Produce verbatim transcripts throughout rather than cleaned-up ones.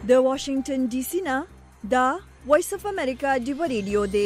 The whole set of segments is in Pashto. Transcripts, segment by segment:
د واشنگټن ډي سي نه دا وایس اف امریکا ډیو ریډیو دی.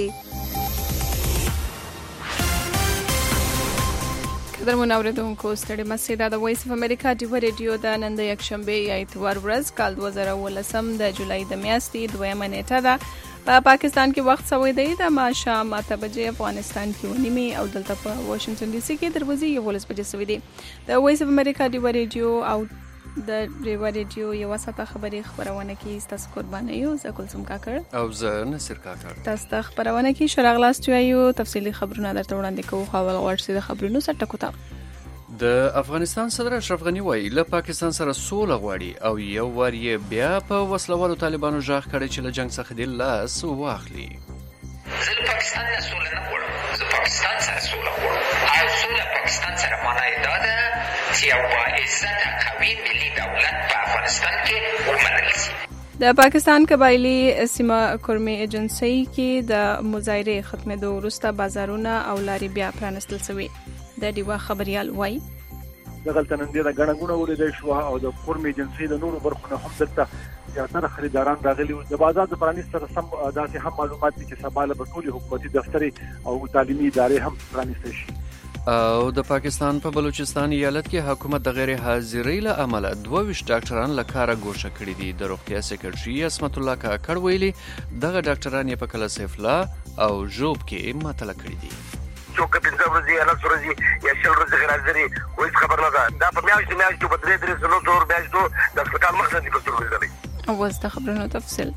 قدرمن اوریدونکو ستړي مسئ دا د وایس اف امریکا ډیو ریډیو د نن د یکشنبه یا اتوار ورځ کال دوه زره ولسم د جولای د میاشتې دویمه نیټه ده. په پاکستان کې وخت سوی دی د ماښام اته بجې، افغانستان کې ونیمې او دلته په واشنگټن ډي سي کې دروازې یولس بجې سوی دی. د وایس اف امریکا ډیو ریډیو او د ډیو ریډیو یو ساعته خبري خبرونه کې تاسو قربانه یو زه کلثوم کاکړ او زه نصر کاکړ تاسو ته خبرونه کې شراغلاست یو تفصیلی خبرونه درته وړاندې کوو. خو اول غواړم د خبرونو سره ټکوتا. د افغانستان صدر اشرف غنی وایي له پاکستان سره سوله غواړي او یو وار یې بیا په وسلوالو طالبانو ژغ کړی چې له جنگ څخه د لاس واخلي. زه له پاکستان نه سوله نه غواړم، زه پاکستان سره سوله غواړم او سوله پاکستان سره معنی دا ده چې یو باعزته قوي ملي دولت په افغانستان کې ومنل شي. د پاکستان قبایلی سیمه کورمي ایجنسی کې د مظاهرې ختمېدو وروسته بازارونه او لارې بیا پرانستل شوي. د ډیوا خبريال وای دغلته نن د غړنګونو ورېدل شو او د کورمي ایجنسی د نورو برخو نه هم دلته زیاتره خریداران راغلي. د بازار د پرانیست سره سم داسې هم معلومات دي چې سباله به ټولې حکومتي دفتري او تعلیمي ادارې هم پرانیستل شي. او د پاکستان په بلوچستان ایالت کې حکومت د غیر حاضرۍ له امله دوه ویشت ډاکټران له کاره ګوښه کړي دي. د روغتیا سکرټري اسمت الله کاکړ ویلي دغه ډاکټران یې په کله سیف الله او ژوب کې معطله کړي دي. څوک پنځه ورځې یا لس ورځې یا شل ورځې غیر حاضري هیڅ خبر نه ده. دا په میاشتو میاشتو په درې درې څلور څلور میاشتو د هسپتال مخ ته دي په سترګو لیدلی. اوس د خبرونو تفصیل.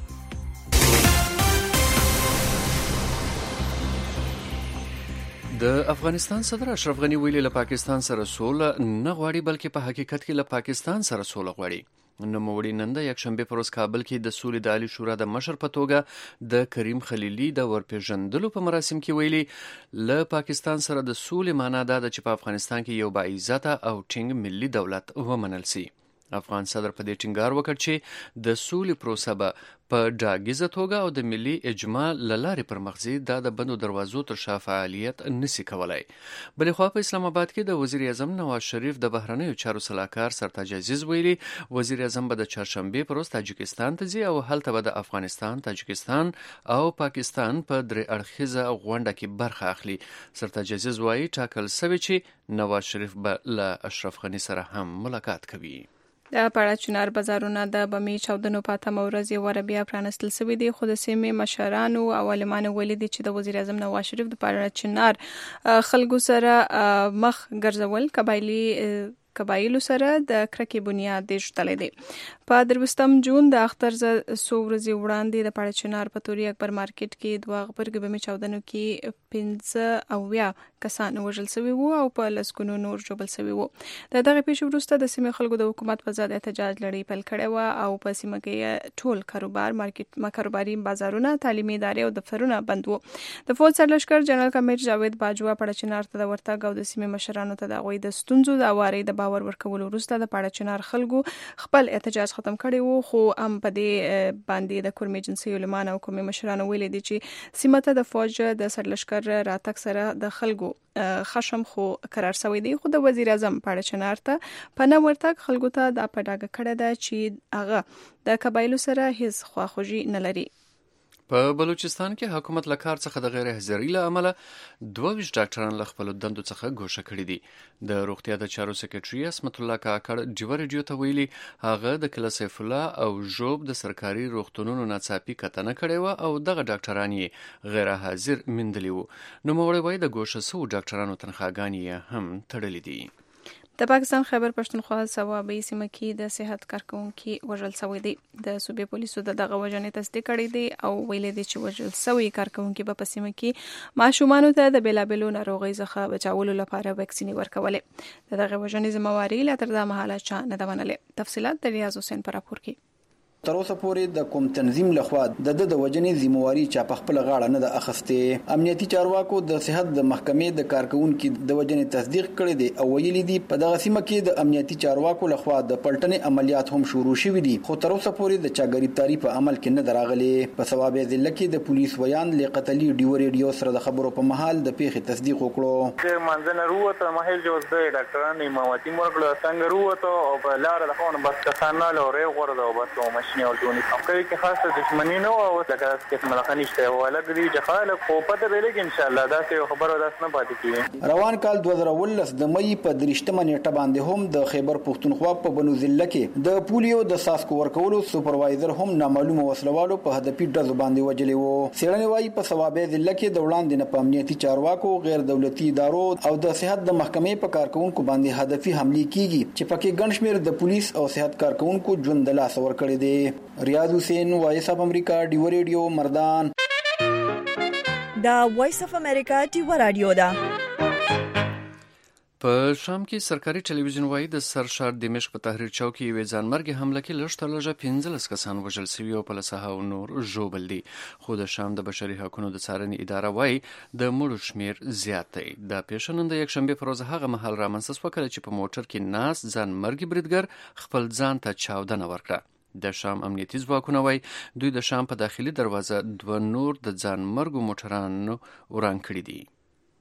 د افغانستان صدر اشرف غنی ویلي له پاکستان سره سوله نه غواړي بلکې په حقیقت کې له پاکستان سره سوله غواړي. نوموړي نن د یکشنبه پر ورځ کابل کې د سولې د عالی شورا د مشر په توګه د کریم خلیلي د ورپېژندلو په مراسم کې ویلي له پاکستان سره د سولې معنا دا ده چې په افغانستان کې یو باعزته او ټینګ ملي دولت ومنل شي. افغان صدر په دې ټینګار وکړ چې د سولې پروسه به په ډاګیزه توګه او د ملي اجماع له لارې پرمخ ځي. دا د بندو دروازو تر شا فعالیت نشي کولای. بلې خوا په اسلام آباد کې د وزیر اعظم نواز شریف د بهرنیو چارو سلاکار سرتاج عزیز ویلي وزیر اعظم به د چهارشنبه پر ورځ تاجکستان ته ځي او هلته به د افغانستان، تاجکستان او پاکستان په درې اړخیزه غونډه کې برخه اخلي. سرتاج عزیز وایي ټاکل شوی چې نواز شریف به له اشرف غنی سره هم ملاقات کوي. د پاړه چنار بازارونه د بمی چاودنو په اتمه ورځ یې ور بیا پرانستل شوي دي. خو د سیمې مشرانو او عالمانو ویلي دي چې د وزیر اعظم نواز شریف د پاړه چنار خلکو سره مخ ګرځول قبایلی قبایلو سره د کرکې بنیاد دی شتلی دی. په درویشتم جون د اختر څو ورځې وړاندې د پاړه چنار په توري اکبر مارکیټ کې دوه غبرګ بمی چاودنو کې پنځه اویا کسان وژل شوي وو او په لسګونو نور ژوبل شوي وو. د دغه پیښې وروسته د سیمې خلکو د حکومت په ضد احتجاج لړۍ پیل کړې وه او په سیمه کې ټول کاروبار مارکیټ کاروباري بازارونه، تعلیمي ادارې او دفترونه بند وو. د فوج سرلښکر جنرال کمیټ جاوید باجوا پاړه چنار ته د ورتګ او د سیمې مشرانو ته د هغوی د ستونزو د اوارۍ د باور ورکولو وروسته د پاړه چنار خلکو خپل احتجاج ختم کړی وو. خو هم په دې باندې د کورمي ایجنسی علمان او قومي مشرانو ویلي دي چې سیمه ته د فوج د سرلښکر راتګ سره د خلکو خشم خو قرار شوی دی. خو د وزیر اعظم پاړه چنار ته په نه ورتګ خلکو ته دا په ډاګه کړی ده چې هغه د قبایلو سره هیڅ خواخوږي نه لري. په بلوچستان کې حکومت له کار څخه د غیر حاضرۍ له امله دوه ویشت ډاکټران له خپلو دندو څخه ګوښه کړي دي. د روغتیا د چارو سکرټري اسمت الله کاکړ ډیو ریډیو ته ویلي هغه د کله سیف الله او ژوب د سرکاري روغتونونو ناڅاپي کتنه کړې وه او دغه ډاکټران یې غیر حاضر میندلي وو. نوموړی وایي د ګوښه شوو ډاکټرانو تنخواګانې یې هم تړلې دي. د پاکستان خیبر پښتونخوا صوابۍ سیمه کې د صحت کارکونکي وژل شوی دی. د صوبې پولیسو د دغه وژنې تصدیق کړی دی او ویلي دی چې وژل شوی کارکونکي به په سیمه کې ماشومانو ته د بیلابیلو ناروغۍ څخه بچاولو لپاره ویکسینې ورکولې. د دغه وژنې ذمہواري لا تر دا مهاله چا نه ده منلې. تفصیلات د ریاض حسین پر راپور کې. تر اوسه پورې د کوم تنظیم لخوا د د وجنې ذمہواري چا په خپل غاړه نه ده اخیسته. امنیتي چارواکو د صحت د محکمې د کارکونکو د وجنې تصدیق کړی دی او ویلي دی په دغه سیمه کې د امنیتي چارواکو لخوا د پلټنې عملیات هم شروع شوي دي. خو تر اوسه پورې د چاګریدتاري په عمل کې نه دراغلي. په صوابۍ ضلع کې د پولیس ویان لقتلی ډیو ریډیو سره د خبرو په محل د پیښې تصدیق وکړو. چې منځنه وروته محل جوړ دی ډاکټرانو امامتي مرګ له څنګه وروته او په لار د خون بس کسان نه لوري غوړ دا بس ماشین ولټونی کوي کې خاصه دښمنی نه او لکه چې ملخه نشته ولا د دې جخاله کو پته به لګي ان شاء الله دا څه خبره داس نه پاتې کیږي. روان کال دوه زره ولس د مې په درشتمه نیټه باندې هم د خیبر پښتونخوا په بنو ضلع کې د پولیو د ساسکو ورکولو سپروایزر هم نامعلومه وسلوالو په هدفي ډزو باندې وجلې وو. څېړنې وايي په ثوابه ضلع کې د وړاندې نه په امنیتي چارواکو غیر دولتي ادارو او د صحت د محکمې په کارکونکو باندې هدفي حملې کیږي چې پکې ګڼ شمېر د پولیس او صحت کارکونکو ژوند د لاس ور کړی دی. ریاض حسین، وایس اف امریکا، ډیو ریډیو، مردان. دا وایس اف امریکا ډیو رادیو ده. په شام کې سرکاري ټلویزیون وایي د سرشار دمشق په تحریر چوک کې یوې ځانمرګي حمله کې لږ تر لږه پنځلس کسان وژل شوي او په لسهاو نور ژوبل دي. خو د شام د بشري حقوقو د څارنې اداره وایي د مړو شمیر زیات دی. دا پیښه نن د یکشنبې پر ورځ هغه مهال رامنځته شوه کله چې په موټر کې ناست ځانمرګي بریدګر خپل ځان ته چاودنه ورکړه. د شام امنیتي ځواکونه وایي دوی د شام په داخلي دروازه دوه نور د ځانمرګو موټرانو وران کړي دي.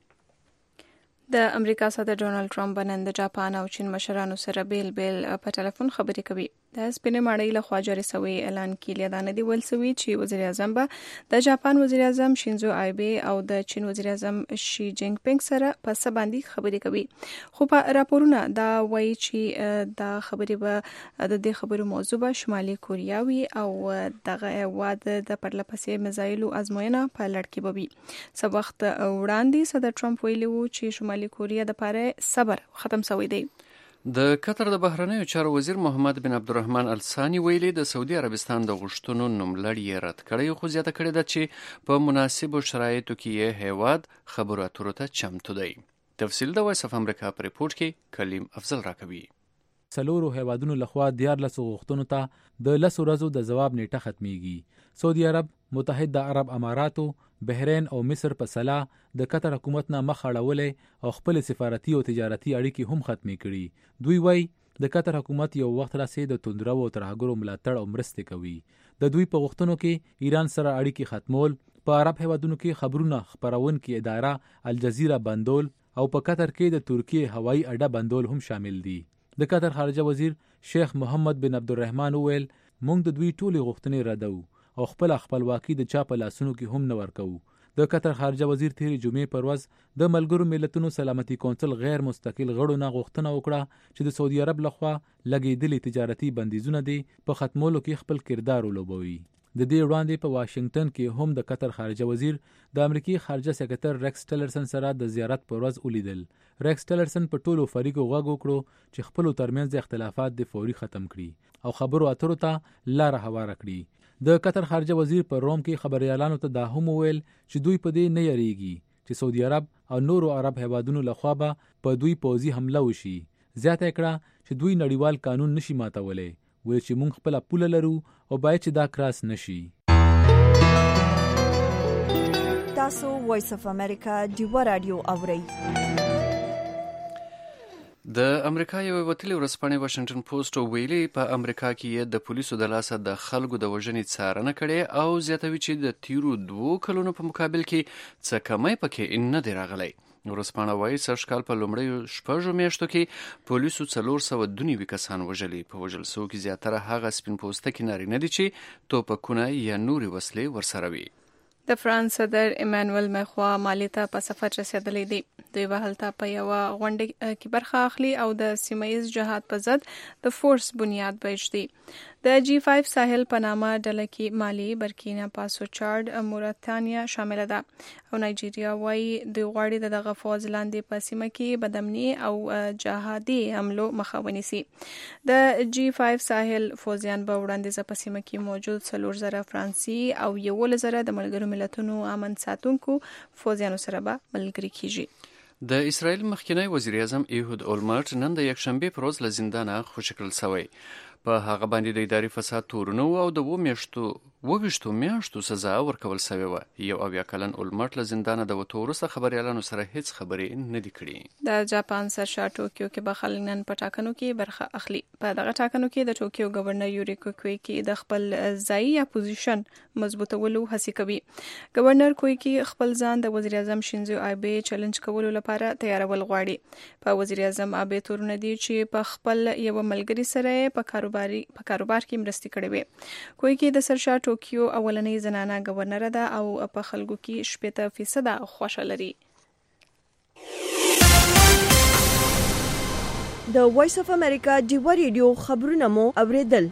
د امریکا صدر ډونالد ټرمپ نن د جاپان او چین مشرانو سره بیل بیل په ټلیفون خبرې کوي. د سپینې ماڼۍ له خوا جاري شوی اعلان کې لیدانه دی ویل شوی چې وزیر اعظم به د جاپان وزیر اعظم شینزو آیبه او د چین وزیر اعظم شي جینګ پینګ سره په څه باندې خبرې کوي. خو په راپورونه دا وایي چې دا خبرې به د دې خبرو موضوع به شمالي کوریا وي او دغه واده د پرلپسې میزایلو ازموینه په لړ کې به وي. څه وخت وړاندې صدر ټرمپ ویلي وو چې شمالي کوریا د پاره صبر ختم شوی دی. د قطر د بهرنیو چارو وزیر محمد بن عبدالرحمن الثاني ویلي د سعودي عربستان د غوښتنو نوملړ یې رد کړی خو زیاته کړې ده چې په مناسبو شرایطو کې یې هیواد خبرو اترو ته چمتو دی. تفصیل د وایس اف امریکا په ریپورت کې کلیم افضل راکوي. څلورو هیوادونو لخوا دیارلس غوښتنو ته د لس ورځو د جواب نیټه ختمیږي. سعودي عرب، متحده عرب اماراتو، بحرین او مصر په سلا د قطر حکومت نه مخ اړولې او خپل سفارتي او تجارتي اړیکې هم ختمې کړي. دوی وایي د قطر حکومت یو وخت راسي د توندرو او ترهګرو ملاتړ او مرستې کوي. د دوی په غوښتنو کې ایران سره اړیکې ختمول، په عرب هیوادونو کې خبرونه خبرونکې اداره الجزیره بندول او په قطر کې د ترکیه هوایي اډه بندول هم شامل دي. د قطر خارجه وزیر شیخ محمد بن عبدالرحمن ویل موږ د دوی ټولې غوښتنې ردو او خپل خپلواکي د چا په لاسونو کې هم نه ورکو. د قطر خارجه وزیر تیری جمعې پر ورځ د ملګرو ملتونو سلامتي کونسل غیر مستقل غړو نه غوښتنه وکړه چې د سعودي عرب لخوا لګیدلي تجارتي بندیزونه دي په ختمولو کې خپل کردار ولوبوي. د دې وړاندې په واشنگټن کې هم د قطر خارجه وزیر د امریکای خارجه سکرټر ریکس ټیلرسن سره د زیارت پر ورځ ولیدل. ریکس ټیلرسن په ټولو فریقو غوږ وکړو چې خپل ترمنځ اختلافات د فوري ختم کړي او خبرو اترو ته لار هواره کړي. د قطر خارجه وزیر په روم کې خبريالانو ته دا هم ویل چې دوی په دې نه یریږي چې سعودي عرب او نورو عرب هیوادونو لخوا به په دوی پوځي حمله وشي. زیاته کړه چې دوی نړیوال قانون نشي ماتولی، وایي چې موږ خپل پوله لرو او باید چې دا کراس نشي. تاسو وایس اف امریکا ډیو رادیو اورئ. د امریکا یو وتلی ورځپاڼې واشنگټن پوسټ ویلي په امریکا کې د پولیسو د لاسه د خلکو د وژنې څارنه کړې او زیاتوي چې د تیرو دوو کلونو په مقابل کې څه کمی پکې نه دی راغلی. ورځپاڼه وایي سږ کال په لومړیو شپږو میاشتو کې پولیسو څلور سوه دوه نوي کسان وژلي. په وژل سوو کې زیاتره هغه سپین پوستکي نارینه دي چې توپکونه یا نورې وسلې ورسره وي. د فرانس صدر ایمانوئل ماکرون مالي ته په سفر رسیدلی دی. دوی به هلته په یوه غونډه کې برخه اخلي او د سیمه ییز جهاد په ضد د فورس بنیاد به ایږدي. د جی پنځه ساحل په نامه ډله کې مالي، برکینا فاسو، چاډ، موريتانیا شامل ده او نایجیریا وایي دوی غواړي د دغه فوج لاندې په سیمه کې بدامني او جهادي حملو مخه ونیسي. د جی پنځه ساحل فوجیان به وړاندې په سیمه کې موجود څلور زره فرانسي او یولس زره د ملګرو ملتونو امن ساتونکو فوجیانو سره به ملګري کیږي. د اسرائیل مخکنی وزیر اعظم ایهود اولمرت نن د یکشنبې پر ورځ له زندانه خوشی کړل شوی. په هغه باندې د اداري فساد تورونه او د و میاشتو وګشتو میاشتو سزا ورکول شوې وه. یو اویا کلن اولمرټ له زندانه د وتو وروسته خبریالانو سره هیڅ خبرې نه دي کړي. د جاپان سرشاه ټوکیو کې به خلک نن په ټاکنو کې برخه اخلي. په دغه ټاکنو کې د ټوکیو گورنر یوریکو کویکی د خپل ځایي اپوزیشن مضبوطولو هڅه کوي. گورنر کویکی خپل ځان د وزیر اعظم شینزو آبه چیلنج کولو لپاره تیارول غواړي. په وزیر اعظم آبه تورونه دي چې په خپل یو ملګری سره په کاروباري په کاروبار کې مرستې کړې وي. کویکی د سرشاه ټوکیو اولنۍ زنانه گورنر ده او په خلکو کې شپږ فیصد خوښه لري. د وایس اف امریکا ډیوا ریډیو خبرونه مو اوریدل.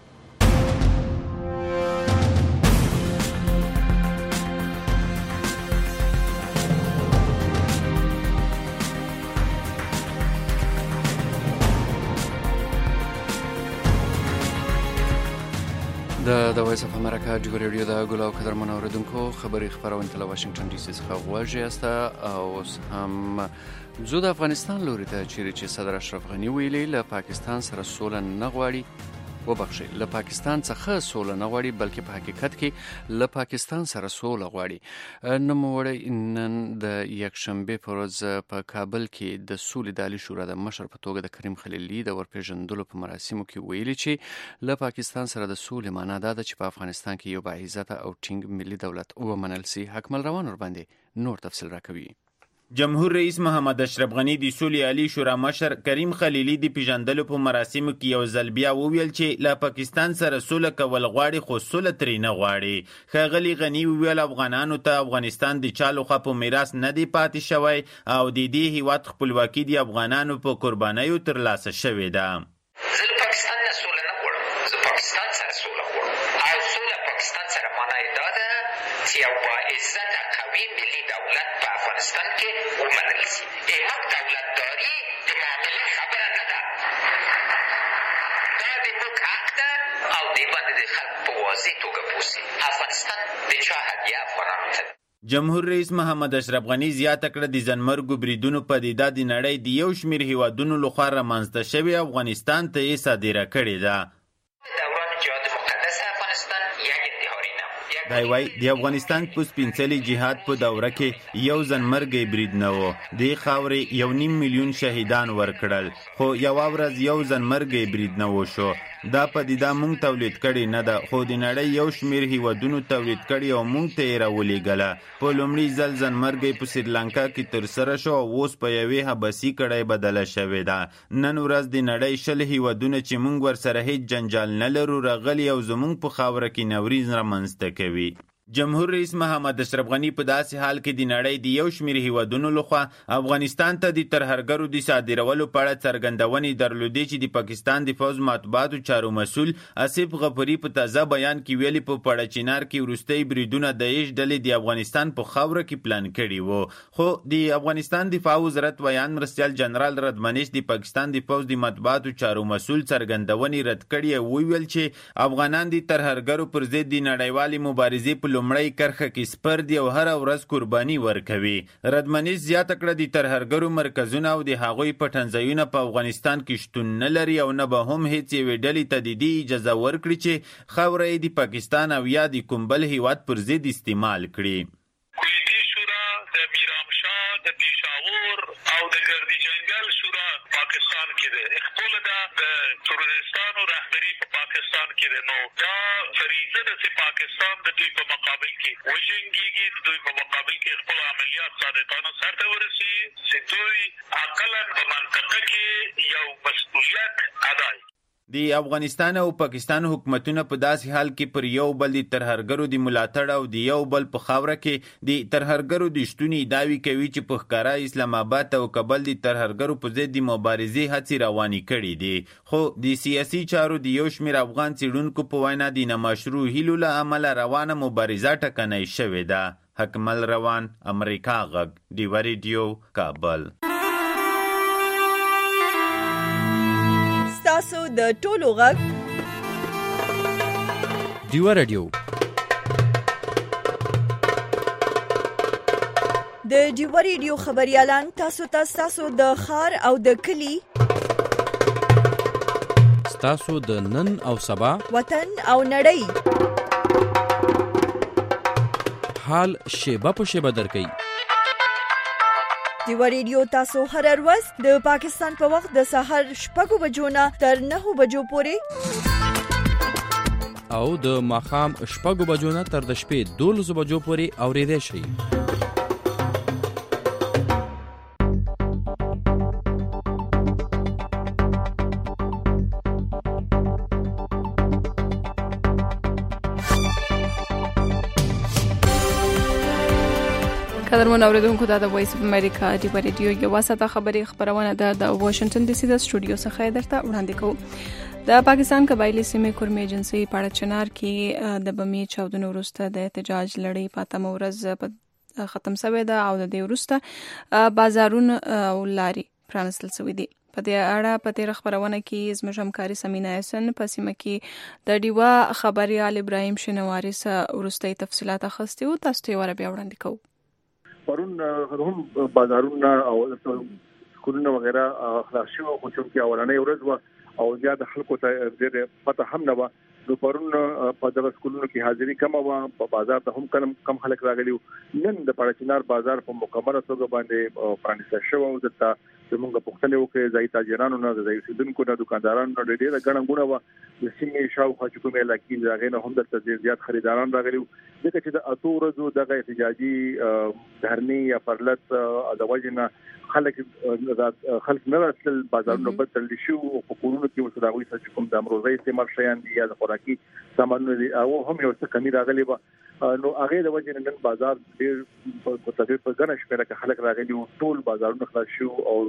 د د وایس اف امریکا ډیوا ریډیو د ګلاو قدر منوردونکو خبري خبرونه تل واشنگټن ډي سي څخه غواړي استه او هم زو د افغانستان لوري ته چیرې چې صدر اشرف غنی ویلي له پاکستان سره سوله نه غواړي وبخښي له پاکستان څخه سوله نه غواړي بلکې په حقیقت کې له پاکستان سره سوله غواړي. نوموړی نن د یکشنبه په ورځ په کابل کې د سولې د عالی شورا د مشر په توګه د کریم خلیلي د ورپېژندلو په مراسمو کې ویلي چې له پاکستان سره د سولې معنا دا ده چې په افغانستان کې یو باعزته او ټینګ ملي دولت ومنل سي. حکمل روان ور باندې نور تفصیل راکوي. جمهور رئیس محمد اشرف غنی د سولې عالی شورا مشر کریم خلیلي د پیژندلو په مراسمو کې یو ځل بیا وویل چې له پاکستان سره سوله کول غواړي خو سوله ترې نه غواړي. ښاغلي غنی وویل افغانانو ته افغانستان د چا لخوا په میراث نه دی پاتې شوی او د دې هیواد خپلواکي د افغانانو په قربانیو ترلاسه شوې ده. زه له پاکستان نه سوله نه غواړم، زه پاکستان سره سوله غواړم او سوله پاکستان سره معنا یې دا ده چې یو باعزته قوي ملي دولت په افغانستان کې ومنل شي. ایمک دولتداري د معاملې خبره نه ده، دا د موږ حق ده او دې باندې د خلک په واضح توګه پوه شي. افغانستان د چا هدیه افغانانو ته. جمهور رئیس محمد اشرف غنی زیاته کړه د ځانمرګو بریدونو پدیده د نړۍ د یو شمېر هیوادونو لخوا رامنځته شوې افغانستان ته یې صادره کړې ده. دی وای د افغانستان په سپینڅلي جهاد په دوره کې یو ځانمرګی برید نه و. دې خاورې یو نیم میلیون شهیدان ورکړل خو یوه ورځ یو ځانمرګی برید نه وشو. دا پدیده مونږ تولید کړې نه ده خو د نړۍ یو شمېر هیوادونو تولید کړې او مونږ ته یې راولېږله. په لومړي ځل ځانمرګی په سریلانکا کې ترسره شو او اوس په یوې حبسي کړۍ بدله شوې ده. نن ورځ د نړۍ شل هیوادونه چې مونږ ورسره هیڅ جنجال نه لرو راغلي او زمونږ په خاوره کې نوریز رامنځته کوي. جمهور رئیس محمد اشرف غنی په داسې حال کې د نړۍ د یو شمېر هیوادونو لخوا افغانستان ته د ترهګرو د صادرولو په اړه څرګندونې درلودې چې د پاکستان د پوځ مطبوعاتو چارو مسؤل آصف غفوري په تازه بیان کې ویلي په پړه چنار کې وروستۍ بریدونه د داعش ډلې د افغانستان په خاوره کې پلان کړي وو. خو د افغانستان دفاع وزارت ویان مرستیال جنرال ردمنش د پاکستان د پوځ د مطبوعاتو چارو مسؤل څرګندونې رد کړي او ویل چې افغانان د ترهګرو پر ضد د نړیوالې مبارزې په لومړی کرخه کې سپر دي او هر ورځ قرباني ورکوي. ردمنیز زیاته کړه د ترهګرو مرکزونه او د هغوی پټنځایونه په افغانستان کې شتون نه لري او نه به هم هیڅ یوې ډلې ته د دې اجازه ورکړي چې خاوره یې د پاکستان او یا د کوم بل هیواد پر ضد استعمال کړي. کویتي شورا د میرامشاه د پیښاور او د ګردی جنگل شورا پاکستان کې ده. خپل دا د ترورستانو رهبری په پاکستان کې ده. نو دا فریضه ده چې پاکستان د دوی په مقابل کې وجنګیږي، د دوی په مقابل کې خپل عملیات صادقانه سرته ورسي چې دوی عقلاً په منطقه کې یو مسؤلیت ادا کړي. د افغانستان او پاکستان حکومتونه په داسې حال کې پر یو بل د ترهګرو د ملاتړ او د یو بل په خاوره کې د ترهګرو د شتون ادعاوې کوي چې په ښکاره اسلام آباد او کابل د ترهګرو په ضد د مبارزې هڅې روانې کړي دي. خو د سیاسي چارو د یو شمېر افغان څېړونکو په وینا د نامشروع هیلو له امله روانه مبارزه ټکنۍ شوې ده. حکمل روان، امریکا غږ، ډیوا ریډیو، کابل. تاسو د ټولو غږ ډیوا ریډیو. د ډیوا ریډیو خبريالان تاسو ته تاسو د خار او د کلی تاسو د نن او سبا وطن او نړۍ حال شیبه په شیبه درکې. دیوا ریډیو تاسو هر ورځ د پاکستان په وخت د سحر شپږ بجو نه تر نهه بجو پورې او د ماښام شپږ بجو نه تر د شپې دولس بجو پورې اورېدای شئ. قدرمن اوریدونکو دا د وایس اف امریکا دی ریډیو یو واسطه خبري خبرونه ده د واشنگټن ډي سي د سټوډیو څخه درته وړاندې کوو. د پاکستان قبایلی سیمې کورمې ایجنسی پاړه چنار کې د بمی چاودنو وروسته د احتجاج لړۍ پاتم ورځ ختم شوې ده او د دې وروسته بازارونه او لاري پرانستل شوې دي. په دې اړه په تیر خبرونه کې زموږ همکاري سمینا احسن په سیمه کې د ډیوا خبريال ابراهیم شینواری سره ورستۍ تفصيلات اخستي او تاسو ته ور بیا وړاندې کوو. پرون هم بازارونه او کورونه وغیرہ خلاص شو خو چې اولنې ورځ و او زیات خلکو ته ډېر پته هم نه و. نو پرون په دغه سکولونو کې حاضری کم و، په بازار ته هم کم کم خلک راغلي. نن د پاړچنار بازار په مکمله توګه باندې پرانیسته شو او دلته زموږ پښتنې وکړي ځای تاجرانو نه ځای سیدونکو نه دکاندارانو نه ډېر غننګونه و. د سیمې شاوخوا چې کومه علاقې راغلي نه هم دلته زیات خریداران راغلي ځکه چې د اتو ورځو دغه احتجاجي دهرنی یا فرلت د وجنه خلک خلک نه راتل بازارونو بدل شو او په کورونو کې وسداوي چې کوم د امروزي استعمال شیان دي یا د خوراکي سامانونه دي او هم یو څه کمی راغلي و. نو هغه د وجه نن بازار ډېر په تدریج په غنښ پیره خلک راغلي او ټول بازارونه خلاص شو او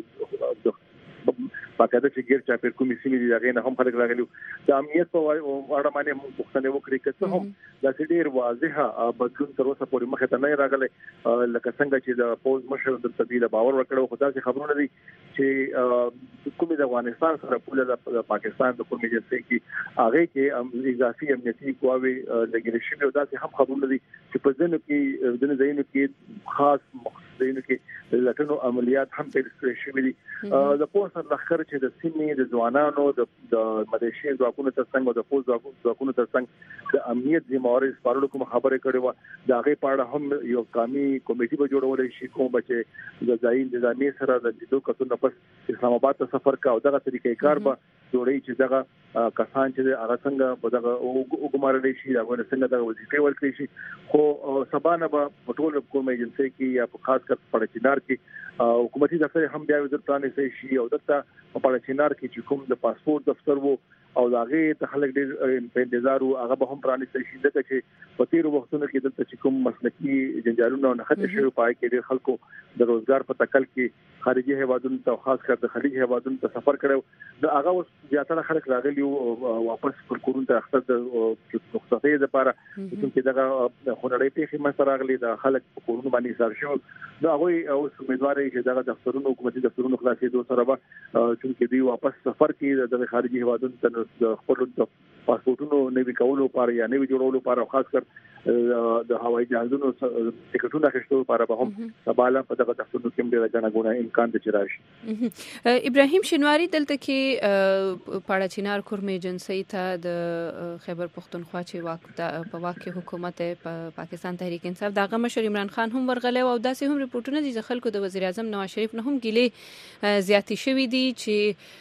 باقاعده چې ګیر چا پر کومې سیمې دي هغه نه هم خلک راغلي. د امنیت په اړه باندې موږ پوښتنه وکړې چې هم دا ډېر واضحه بدلون تر اوسه پورې مخه ته نه راغلی لکه څنګه چې د پوز مشر د تبدیل باور وکړو. خو دا چې خبرونه دي چې کومې د افغانستان سره پوله د پاکستان د کومې جنسي کې هغه کې اضافي امنیتي قواوي لګیل شي او دا چې هم خبرونه دي چې په ځینو کې د ځینو کې خاص مخصوصینو کې لټنو عملیات هم پیل شوي دي. د پوسټ لخر چې د سیمې د ځوانانو د مدیشي ځواکونو ترڅنګ او د پوز ځواکونو ترڅنګ د امنیت ذمہواري سپارلو کوم خبره کړې و. دا غي پاړه هم یو قومي کمیټي به جوړول شي کوم بچي د ځای انتظامی سره د دې کتو نه پس اسلام آباد ته سفر کا او دغه طریقې کار به جوړي چې دغه کسان چې هغه څنګه په دغه وګمارل شي دا ونه څنګه د وظیفې ورکړي شي. خو سبانه به ټول کوم ایجنسي کې یا په خاص کر پړچینار کې حکومتي دفتر هم بیا وزیر پلان سي شي او دغه په پړچینار کې چې کوم د پاسپورت دفتر وو او هغه ته خلک ډېر په انتظار او هغه به هم پرانیستل شي ځکه چې په تیر وختونو کې دلته چې کوم مسلکي جنجالونه نه ختم شوي پای کې ډېر خلکو د روزګار په تکل کې خارجي هیوادونو ته خاص کر د خلیج هیوادونو ته سفر کړو. دا هغه اوس زیاتره خلک راغلي او واپس پر کورونو ته اخته د رخصتۍ لپاره چې دغه خونړۍ پیښې مسره راغلي د خلک په کورونو باندې سر شو. دا هغه اوس امیدوار چې دغه دفترونو حکومتي دفترونو خلاصېدو سره به چې دوی واپس سفر کې د خارجي هیوادونو ته د خپل پاسپورتونو نوي کولو لپاره یا نوي جوړولو لپاره خاص کر د هوایي جهازونو ټیکټونو اخیستلو لپاره به هم سباله په دغه دفترونو کې ډېر غنغونه امکان د چرایشي. ابراهیم شینواری دلته کې پاړچینار کورمې ایجنسی ته د خیبر پختونخوا چې واک په واکه حکومت په پاکستان تحریک انصاف دغه مشر عمران خان هم ورغلی او داسې هم ریپورتونه دي چې خلکو د وزیر اعظم نواز شریف نه هم ګیلې زیاتې شوې دي چې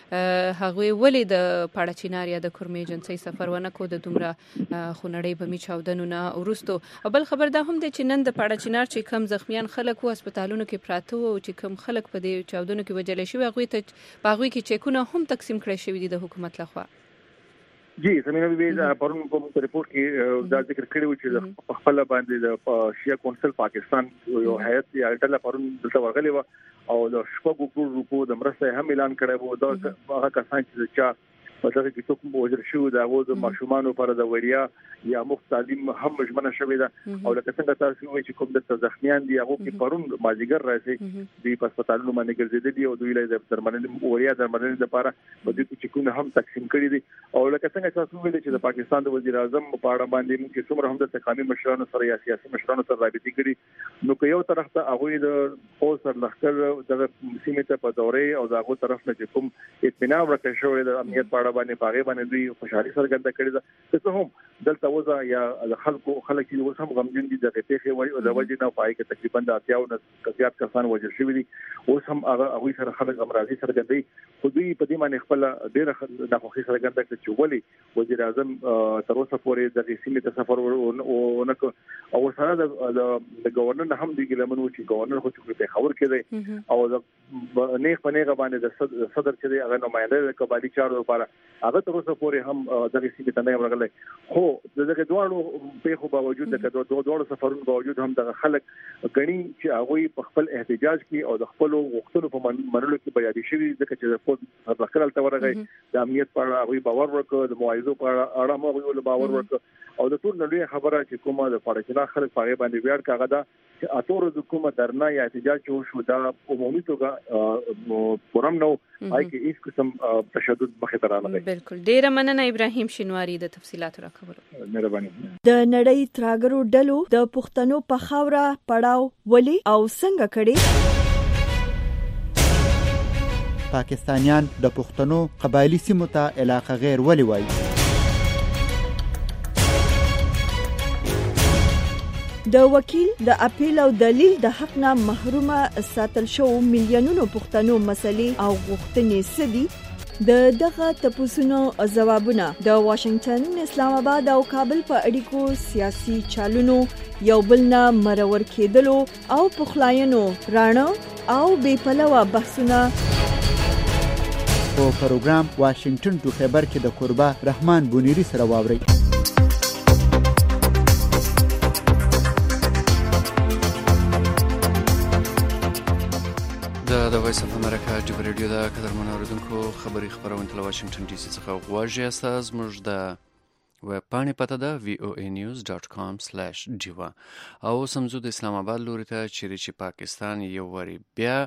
هغه ولې د پاړچینار یا د کورمې ایجنسی سفر ونه کو د دومره خونړۍ بمی چاودنو نه ورستو. بل خبر دا هم دی چې نن د پاړچینار چې کم زخمیان خلک وو هسپتالونو کې پراته وو او چې کم خلک په دې چاودنو کې وجل شوی هغه ته په هغه کې چیکونه هم تقسیم کړی شوی دي د حکومت لخوا. جی زمينه بي پرون په ریپورت کې دا ذکر کړی و چې خپل باندې د شیا کونسل پاکستان یو هیئت یا ډله پرون دلته ورغلی و او د شپږ کروڑ روپو د مرسته هم اعلان کړی و. دا هغه کسان چې چا په دغه کې څوک وژل شو دا و د ماشومان لپاره د وریا یا مفت تعلیم هم مجمنه شوې ده او لکه څنګه تاسو وایي چې کوم د زخمیان دي هغه کې پرون مازیګر راځي د هسپتالونو باندې ګرځېدلي او دوی له درملنې وریا درملنې لپاره په دې کې کوم هم تقسیم کړي دي او لکه څنګه تاسو ویل چې د پاکستان د وزیر اعظم په اړه باندې موږ څومره هم د تقامی مشرانو سره یا سیاسي مشرانو سره رابطې کړي نو که یو طرف ته هغه د پوز سر لخر د سیمې ته په دورې او دغه طرف نه کوم اطمینان ورکړ شوی د امنیت په اړه باندې پاغه باندې دوی خوشحالي څرګنده کړې ده څه هم دلته وځه یا د خلکو خلک چې اوس هم غمجن دي د پیښې وایي او د وجې نه پای کې تقریبا د اتیاو نه زیات کسان وژل شوي دي اوس هم هغه هغوی سره خلک امراضي څرګندوي خو دوی په دې باندې خپل ډېره ناخوښي څرګنده کړې چې ولې وزیر اعظم تر اوسه پورې دغې سیمې ته سفر ونه کړ او سره د گورنر هم دوی ګیلمن و چې گورنر خو چې پېښور کې دی او د نیغ په نیغه باندې د صدر چې دی هغه نماینده د قبایلي چارو لپاره هغه تر اوسه پورې هم دغې سیمې ته نه راغلی خو دغه دواړو پیښو باوجود د دوه دوه سفرونو باوجود هم د خلک غني چې هغه په خپل احتجاج کې او د خپل غوښتنو په منلو کې بیا دي شوی ځکه چې د خپل ځکرل ته ورغی د امنیت په اړه هغه باور ورکړ د موایزو په اړه هغه ول باور ورکړ او د ټول نړۍ خبره چې کومه د پاکستان خلک پاره باندې ویاړ کاغه دا چې اتور د کومه درنا یا احتجاج شو دا عمومي توګه پرم نو آی کې هیڅ قسم تشدد مخې ته رانغی. بالکل ډیره مننه ابراهیم شینواری د تفصيلاتو راکړو. مهرباني. د نړۍ تراګرو ډلو د پښتنو په خاوره پړاو ولي او څنګه کړي؟ پاکستانیان د پښتنو قبایلی سیمو ته علاقه غیر ولي وایي؟ د وکیل د اپیل او دلیل د حق نه محرومه ساتل شو میلیونونو پښتنو مسلې او غوښتنې سدي د دغه تپوسونو ځوابونه د واشنگټن، اسلام آباد او کابل په اړیکو سیاسي چالونو یو بل نه مرور کېدلو او پخلاینو رانه او بې پلوه بحثونه په پروګرام واشنگټن ټو خبر کې د قربا رحمان بونیری سره واوري. د وایس اف امریکا ډیو ریډیو د قدرمن اوریدونکو خبري خبرونه له واشنگټن ډي سي څخه غواړي اساس موږ د ویب پاڼې پته ده وی او ای نیوز ډاټ کام سلیش ډیوا او سمزو د اسلام آباد لوري ته چیرې چې پاکستان یو وری بیا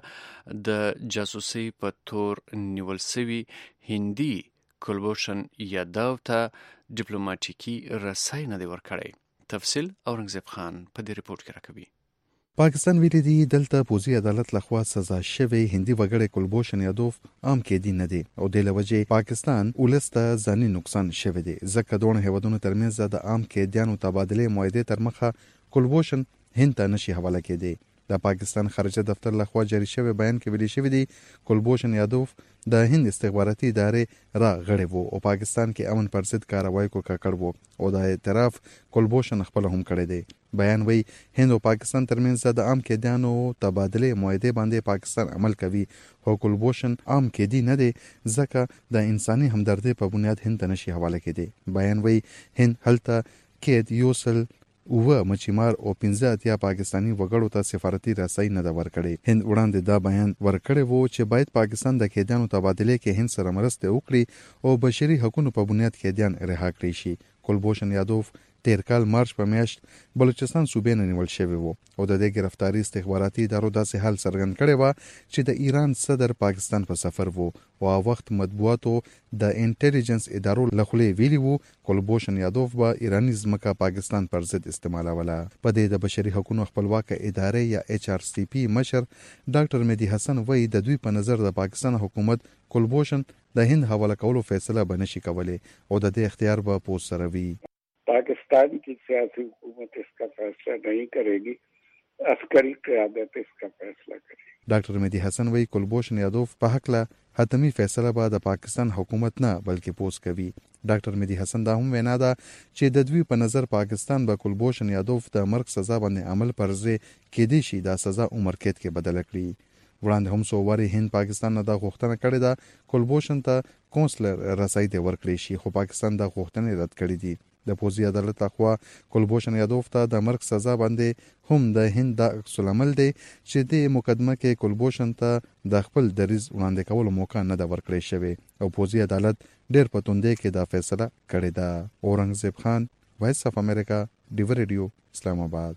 د جاسوسي په تور نیول سوي هندي کلبوشن یاداو ته ډیپلوماټیکي رسای نه دی ورکړی. تفصیل اورنګزیب خان په دې رپورت کې راکوي. پاکستان ویلي دی دلته پوزي عدالت لخوا سزا شوی هندي وګړی کلبوشن یادوف عام کې دی نه دی او د لوجه پاکستان ولسته ځاني نقصان شوی دی ځکه دوه هیوادونو ترمنځ د عام کې دیانو تبادله معاهده تر مخه کلبوشن هند ته نشي حواله کېدی. د پاکستان خارجه دفتر لخوا جاری شوی بیان کې ویلي شوی دی کلبوشن یادوف د هند استخباراتي ادارې را غړی وو او پاکستان کې امن پر ضد کاروایی کو کړ وو او د اعتراف کلبوشن خپل هم کړی دی. بیان وی هند او پاکستان ترمنځ د عام کې دیانو تبادله معاهده باندې پاکستان عمل کوي او کلبوشن عام کې دی نه دی ځکه د انساني همدردی په بنیاد هند ته نشي حواله کېدی. بیان وی هند هلته کې یوسل و مچیمار او پنځه اتیا پاکستانی وګړو ته سفارتي رسای نه دا ورکړي. هند وړاندې دا بیان ورکړی وو چې باید پاکستان د قیدیانو تبادله کې هند سره مرسته وکړي او بشري حقوقو په بنیاد قیدیان رها کړي شي. کلبوشن یادوف تیر کال مارچ په میاشت بلوچستان صوبې نه نیول شوی وو او د دې گرفتاری استخباراتي ادارو داسې حال څرګند کړی و چې د ایران صدر پاکستان په سفر وو او وخت مطبوعاتو د انټيليجنس ادارو لخوا ویلي وو کلبوشن یادوف به ایرانی ځمکه پاکستان پر ضد استعمالوله. په دې د بشري حقوقو خپلواک ادارې یا ایچ آر سی پی مشر ډاکټر مهدی حسن وایي د دوی په نظر د پاکستان حکومت کلبوشن د هند حواله کولو فیصله بنشي کولای او د دې اختیار به پوس سره وي. पाकिस्तान की सियासी हुकूमत इसका फैसला नहीं करेगी, अस्करी क़यादत इसका फैसला करेगी. ډاکټر مهدی حسن وی کلبوشن یادوف په حق له حتمی فیصله به د پاکستان حکومت نه بلکې پوس کوي. ډاکټر مهدی حسن دا هم وینا ده چې د دوی په نظر پاکستان به کلبوشن یادوف د مرګ سزا باندې عمل پرځې کېدی شي دا سزا عمر قید کې بدل کړي. وړاندې هم سو وری هند پاکستان نه د غوښتنه کړې ده کلبوشن ته کونسلر رسای دی ورکړي شي خو پاکستان د غوښتنې رد کړې دي. د پوزي عدالت لخوا کلبوشن یادوف ته د مرګ سزا باندې هم د هند د عکس العمل دی چې د مقدمه کې کلبوشن ته د خپل دریز وړاندې کولو موقع نه د ورکړې شوی او پوزي عدالت ډېر پتوندې کې دا فیصله کړې ده. اورنګزیب خان، وایس اف امریکا، ډیو ریډیو، اسلام آباد.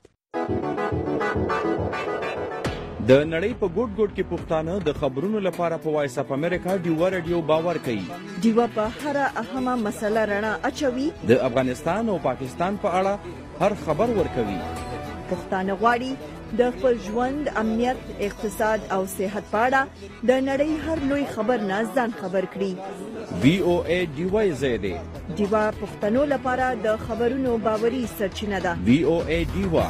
د نړۍ په ګوټ ګوټ کې پښتانه د خبرونو لپاره په وایس اف امریکا ډیو ریډیو باور کوي. ډیو په هر اهمه مسله رڼا اچوي. د افغانستان او پاکستان په اړه هر خبر ورکوي. پښتانه غواړي د خپل ژوند، امنیت، اقتصاد او صحت په اړه د نړۍ هر لوی خبر نه ځان خبر کړي. وی او ای ډیوا زیاده ډیوا پښتنو لپاره د خبرونو باوري سرچینه ده. وی او ای ډیوا.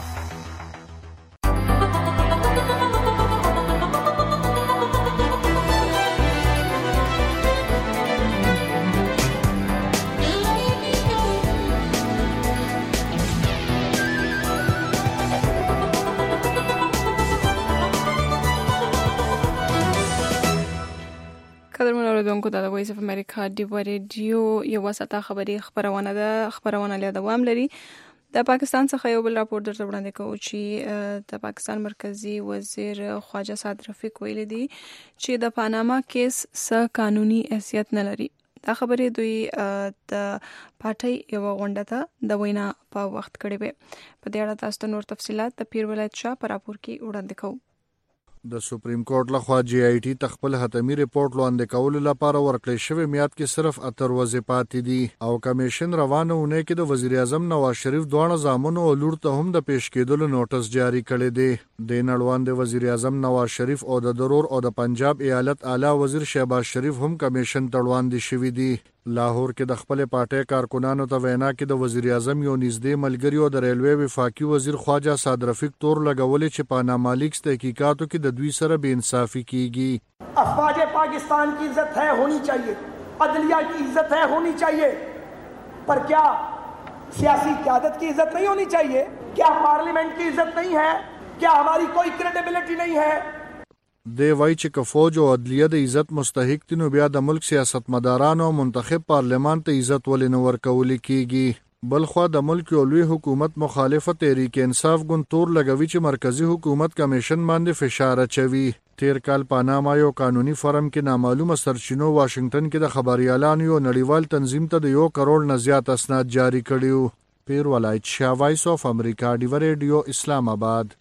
قدرمن اوریدونکو د وایس اف امریکا ډیوا ریډیو یو وساته خبري خبرونه ده خبرونه له دوام لري. د پاکستان څخه یو بل راپور درته وړاندې کوو چې د پاکستان مرکزی وزیر خواجه سعد رفیق ویل دي چې د پاناما کیس څه قانوني حیثیت نه لري. دا خبرې دوی د پارټي یو غونډه ته د وینا په وخت کړي وي. په دې اړه تاسو نور تفصيلات د پیر ولایت شاه په راپور کې وړاندې کوو. د سپریم کورټ لخوا جی آی ټي تخپل حتمی ریپورت لاندې کول لپاره ورکړی شوی میاد کې صرف اتر وظیفات دي او کمیشن روانه ونه کې د وزیر اعظم نواز شریف دوه ځامنو او لور ته هم د پیش کېدلو نوټس جاری کړی دی. د نړوان د وزیر اعظم نواز شریف او د ضرور او د پنجاب ایالت اعلی وزیر شهباز شریف هم کمیشن تړوان دي شوی دي. لاهور کې د خپل پارټي کارکونانو ته وینا کې د وزیر اعظم یو نږدې ملګری او د ریلوی وفاقي وزیر خواجه سعد رفیق تور لګولې چې پاناما لیکس تحقیقاتو کې د دوی سره بے انصافی کیږي. افواج پاکستان کی عزت ہے ہونی چاہیے, عدلیہ کی عزت ہے ہونی چاہیے, پر کیا سیاسی قیادت کی عزت نہیں ہونی چاہیے؟ کیا پارلیمنٹ کی عزت نہیں ہے؟ کیا ہماری کوئی کریڈیبلٹی نہیں ہے؟ دی وای چې که فوج او عدلیه د عزت مستحق دي نو بیا د ملک سیاستمدارانو او منتخب پارلمان ته عزت ولې نه ورکول کیږي. بلخوا د ملک یو لوی حکومت مخالفه تحریک انصاف ګوند تور لګوي چې مرکزی حکومت کمیشن باندې فشار اچوي. تیر کال پاناما یو قانوني فرم کې نامعلومه سرچینو واشنگټن کې د خبريالانو یو نړیوال تنظیم ته د یو کروڑ نه زیات اسناد جاری کړیو. پیر ولایت شاه وایس اف امریکا ډیوا ریډیو اسلام آباد.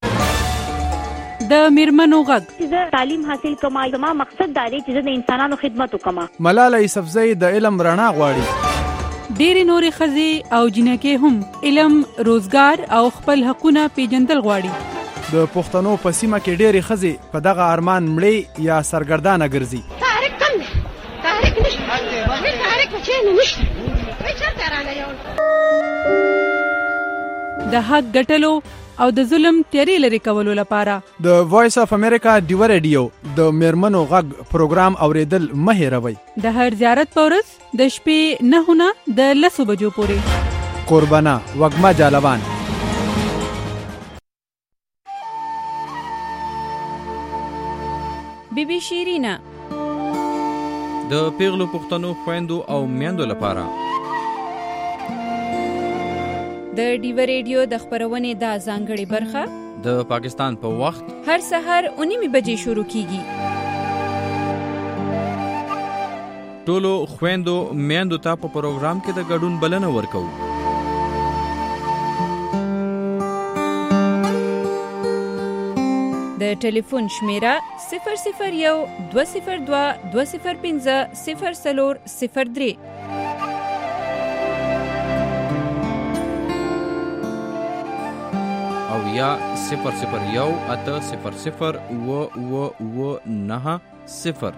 د میرمنو غږ چې تعلیم حاصل کوم زما مقصد دا دی چې د انسانانو خدمت وکم. ملاله یوسفزۍ د علم رڼا غواړي. ډېری نورې ښځې او جنکې هم علم، روزګار او خپل حقونه پیژندل غواړي. د پښتنو په سیمه کې ډېری ښځې په دغه ارمان مړې یا سرګردانه ګرځي. تحریک کم دی, تحریک نشته, هیڅ تحریک چېرې نشته, هیڅ چېرته رانه یو. د حق ګټلو او د ظلم تیری لري کولو لپاره د وایس اف امریکا ډیوا ریډیو د میرمنو غږ پروګرام اوریدل مه هېروئ. د هر زیارت په ورځ د شپې نهه نه د لسو بجو پورې. قربانه وږمه جالوان. بی بی شیرینا د پیغلو پښتنو خويندو او میندو لپاره د ډیوا ریډیو د خبرونې د ځانګړي برخه د پاکستان په وخت هر سحر اونیمه بجې شروع کیږي. ټولو خويندو میندو ته په پروګرام کې د ګډون بلنه ورکو. د ټلیفون شمیره صفر صفر یو دوه صفر دوه دوه صفر پنځه صفر څلور صفر درې. او یا صفر صفر یو اته صفر صفر و و و نه صفر.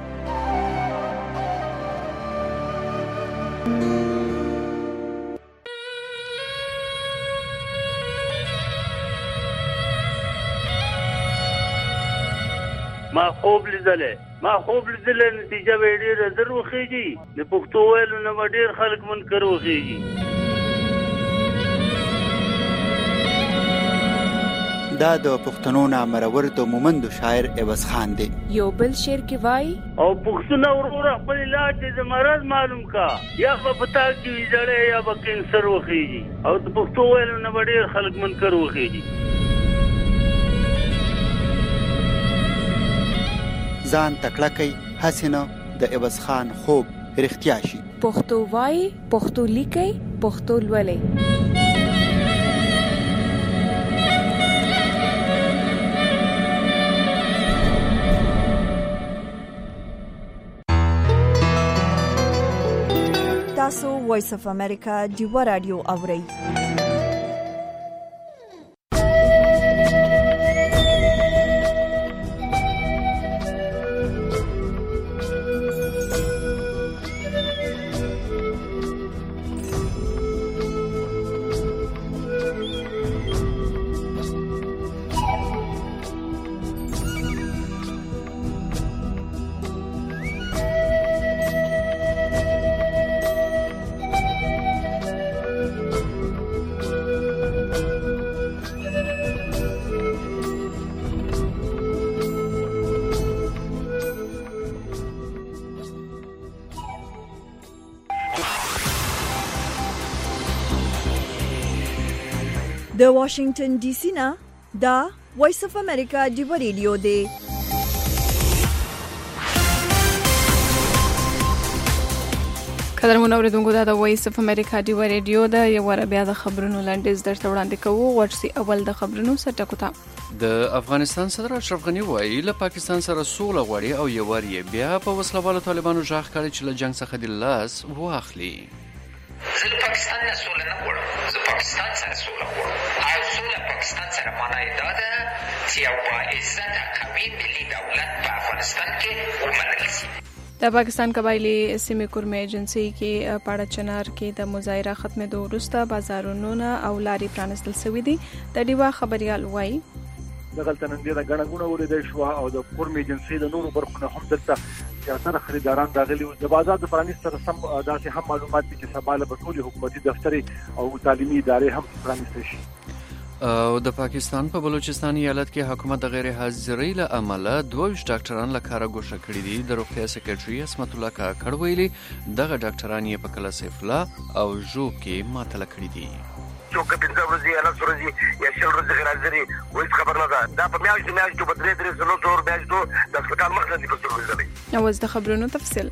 ما خوب لیدلې ما خوب لیدلې نتیجه به ډېره در وخیږي. د پښتو ویلو نه ډېر خلک منکر وخیږي. دا د پښتنو نامرور د مومندو شاعر عوض خان دی. یو بل شعر کې وای او پښتنو ورور خپل علاج د مرض معلوم کا یا په پتا کې ویځړې یا په کینسر وخیږي او د پښتو ویلو نه ډېر خلک منکر وخیږي. ځان تکړه کوي حسینه د عوض خان خوب رښتیا شي. پښتو وای, پښتو لیکي, پښتو لولي. تاسو وایس اف امریکا ډیوا رادیو اورئ. د واشنگټن ډي سي نه دا وایس اف امریکا ډیو ریډیو دی. قدرمن اوریدونکو دا د وایس اف امریکا ډیو ریډیو دا یو ور بیا د خبرونو لاندیز درته وړاندې کوو. ورسي اول د خبرونو سرټکوتا. د افغانستان صدر اشرف غنی وایي له پاکستان سره سوله غواړي او یو ور بیا په وسلوالو طالبانو ژغ کړي چې له جنگ څخه د لاس واخلي. زه د پاکستان نه سوله نه غواړم، زه پاکستان سره سوله غواړم او سوله پاکستان سره معنی دا ده چې یو باعزته قوي ملي دولت په افغانستان کې ومنل شي. د پاکستان قبایلی سیمې کورمې ایجنسی کې پاړه چنار کې د مظاهره ختمېدو وروسته بازارونو او لارې پرانستل شوې دي. د ډیوا خبريال وایي دغلته نن د غنغونه ورېدل شو او د کورمې ایجنسی د نورو برخو هم دلته زیاتره خریداران راغلي. د بازار د پرانیست سره سم داسې هم معلومات دي چې سبا له ټولې حکومتي دفترې او تعلیمي ادارې هم پرانیستل شي. او د پاکستان په بلوچستان ایالت کې حکومت د غیر حاضرۍ له امله دوه ډاکټران له کاره ګوښه کړي دي. د روغتیا سکرټري اسمت الله کاکړ ویلي دغه ډاکټران یې په کلا سیفلا او ژوب کې معطله کړي دي. څوک پنځه ورځې یا لس ورځې یا شل ورځې غیر حاضري هیڅ خبر نه ده. دا په میاشتو میاشتو په درې درې څلور څلور میاشتو د هسپتال مخ ته دي په څلور ورځې. اوس د خبرونو تفصیل.